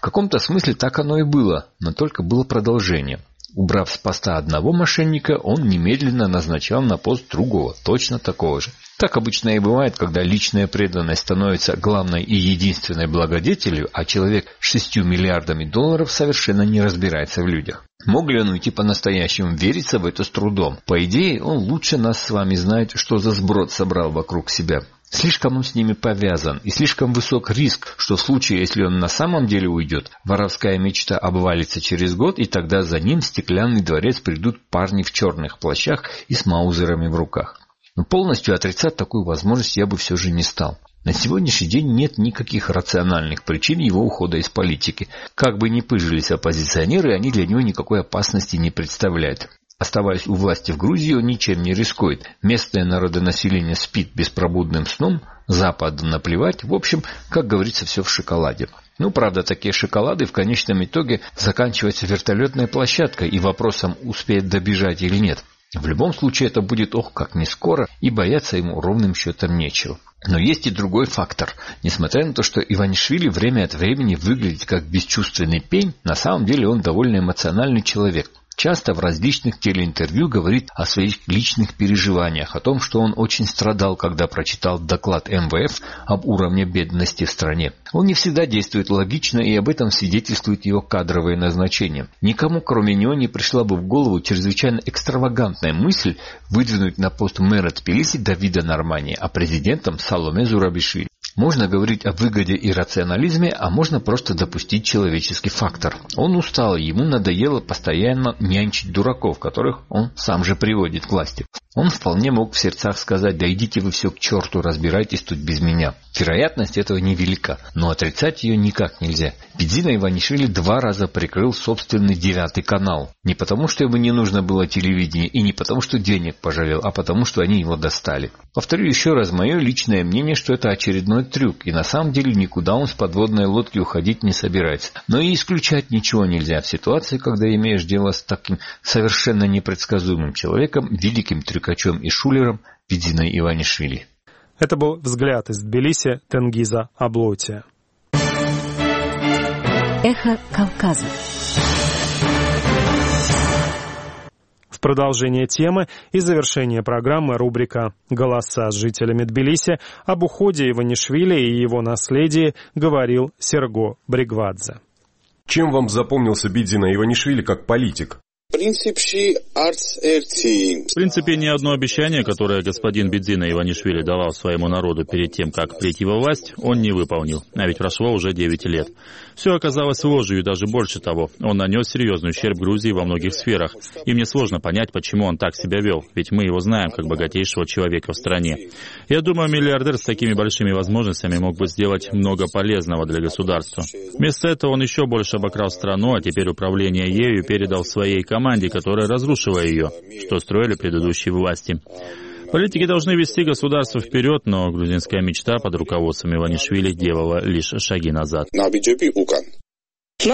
каком-то смысле так оно и было, но только было продолжение. Убрав с поста одного мошенника, он немедленно назначал на пост другого, точно такого же. Так обычно и бывает, когда личная преданность становится главной и единственной благодетелью, а человек с шестью миллиардами долларов совершенно не разбирается в людях. Мог ли он уйти по-настоящему, верится в это с трудом. По идее, он лучше нас с вами знает, что за сброд собрал вокруг себя. Слишком он с ними повязан, и слишком высок риск, что в случае, если он на самом деле уйдет, воровская мечта обвалится через год, и тогда за ним в стеклянный дворец придут парни в черных плащах и с маузерами в руках. Но полностью отрицать такую возможность я бы все же не стал. На сегодняшний день нет никаких рациональных причин его ухода из политики. Как бы ни пыжились оппозиционеры, они для него никакой опасности не представляют. Оставаясь у власти в Грузии, он ничем не рискует. Местное народонаселение спит беспробудным сном, Западу наплевать. В общем, как говорится, все в шоколаде. Ну, правда, такие шоколады в конечном итоге заканчиваются вертолетной площадкой и вопросом, успеет добежать или нет. В любом случае, это будет ох, как не скоро, и бояться ему ровным счетом нечего. Но есть и другой фактор. Несмотря на то, что Иванишвили время от времени выглядит как бесчувственный пень, на самом деле он довольно эмоциональный человек. Часто в различных телеинтервью говорит о своих личных переживаниях, о том, что он очень страдал, когда прочитал доклад эм вэ эф об уровне бедности в стране. Он не всегда действует логично, и об этом свидетельствует его кадровое назначение. Никому, кроме него, не пришла бы в голову чрезвычайно экстравагантная мысль выдвинуть на пост мэра Тбилиси Давида Нормани, а президентом Саломе Зурабишвили. Можно говорить о выгоде и рационализме, а можно просто допустить человеческий фактор. Он устал, ему надоело постоянно нянчить дураков, которых он сам же приводит к власти. Он вполне мог в сердцах сказать: да идите вы все к черту, разбирайтесь тут без меня. Вероятность этого невелика, но отрицать ее никак нельзя. Бидзина Иванишвили два раза прикрыл собственный девятый канал. Не потому, что ему не нужно было телевидение, и не потому, что денег пожалел, а потому, что они его достали. Повторю еще раз, мое личное мнение, что это очередной трюк, и на самом деле никуда он с подводной лодки уходить не собирается. Но и исключать ничего нельзя в ситуации, когда имеешь дело с таким совершенно непредсказуемым человеком, великим трюкачом и шулером Бидзиной Иванишвили. Это был взгляд из Тбилиси Тенгиза Аблотия. Эхо Кавказа. В продолжение темы и завершение программы рубрика «Голоса с жителями Тбилиси». Об уходе Иванишвили и его наследии говорил Серго Бригвадзе. Чем вам запомнился Бидзина Иванишвили как политик? В принципе, ни одно обещание, которое господин Бидзина Иванишвили давал своему народу перед тем, как прийти во власть, он не выполнил. А ведь прошло уже девять лет. Все оказалось ложью, и даже больше того. Он нанес серьезный ущерб Грузии во многих сферах. И мне сложно понять, почему он так себя вел, ведь мы его знаем как богатейшего человека в стране. Я думаю, миллиардер с такими большими возможностями мог бы сделать много полезного для государства. Вместо этого он еще больше обокрал страну, а теперь управление ею передал своей команде. команде, которая разрушила ее, что строили предыдущие власти. Политики должны вести государство вперед, но грузинская мечта под руководством Иванишвили делала лишь шаги назад. Я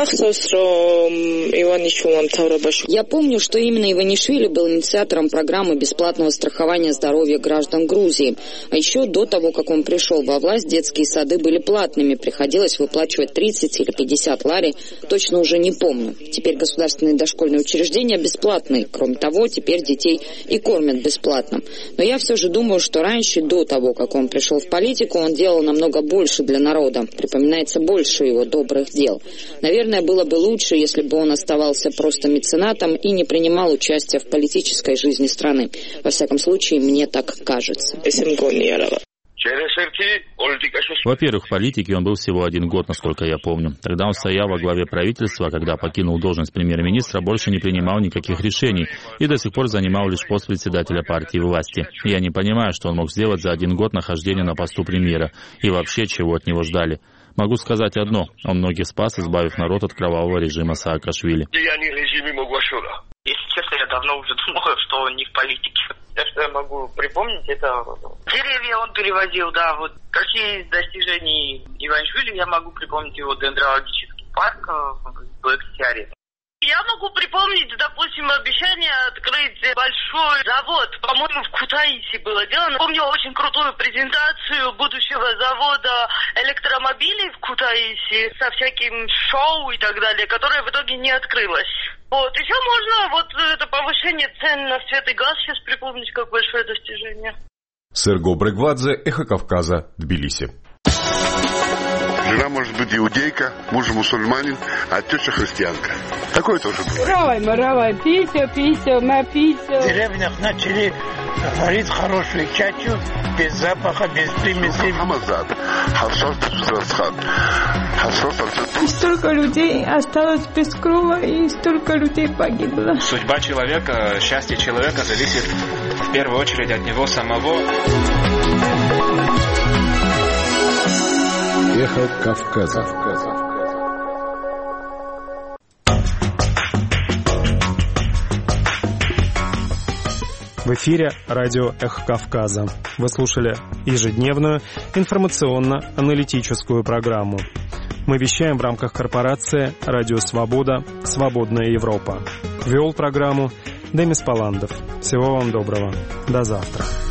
помню, что именно Иванишвили был инициатором программы бесплатного страхования здоровья граждан Грузии. А еще до того, как он пришел во власть, детские сады были платными. Приходилось выплачивать тридцать или пятьдесят лари, точно уже не помню. Теперь государственные дошкольные учреждения бесплатные. Кроме того, теперь детей и кормят бесплатно. Но я все же думаю, что раньше, до того, как он пришел в политику, он делал намного больше для народа. Припоминается больше его добрых дел. Наверное, было бы лучше, если бы он оставался просто меценатом и не принимал участия в политической жизни страны. Во всяком случае, мне так кажется. Во-первых, в политике он был всего один год, насколько я помню. Тогда он стоял во главе правительства, а когда покинул должность премьер-министра, больше не принимал никаких решений и до сих пор занимал лишь пост председателя партии власти. Я не понимаю, что он мог сделать за один год нахождения на посту премьера и вообще чего от него ждали. Могу сказать одно. Он многих спас, избавив народ от кровавого режима Саакашвили. Если честно, я давно уже думаю, что он не в политике. Все, что я могу припомнить, это деревья он перевозил, да. Вот какие из достижений Иванишвили я могу припомнить его дендрологический парк в Блэк-Сиаре. Я могу припомнить, допустим, обещание открыть большой большой завод, по-моему, в Кутаиси было делано. Помню очень крутую презентацию будущего завода электромобилей в Кутаиси со всяким шоу и так далее, которое в итоге не открылось. Вот, еще можно вот это повышение цен на свет и газ сейчас припомнить как большое достижение. Серго Брегвадзе, Эхо Кавказа, Тбилиси. Жена может быть иудейка, муж мусульманин, а теща христианка. Такое тоже бывает. Равай, маравай, пися, пися, ма пися. В деревнях начали варить хорошую чачу, без запаха, без примесей. Хамазад, харшот бесрасхат. И столько людей осталось без крова, и столько людей погибло. Судьба человека, счастье человека зависит в первую очередь от него самого. Эхо Кавказа. В эфире радио «Эхо Кавказа». Вы слушали ежедневную информационно-аналитическую программу. Мы вещаем в рамках корпорации «Радио Свобода. Свободная Европа». Вел программу Демис Паландов. Всего вам доброго. До завтра.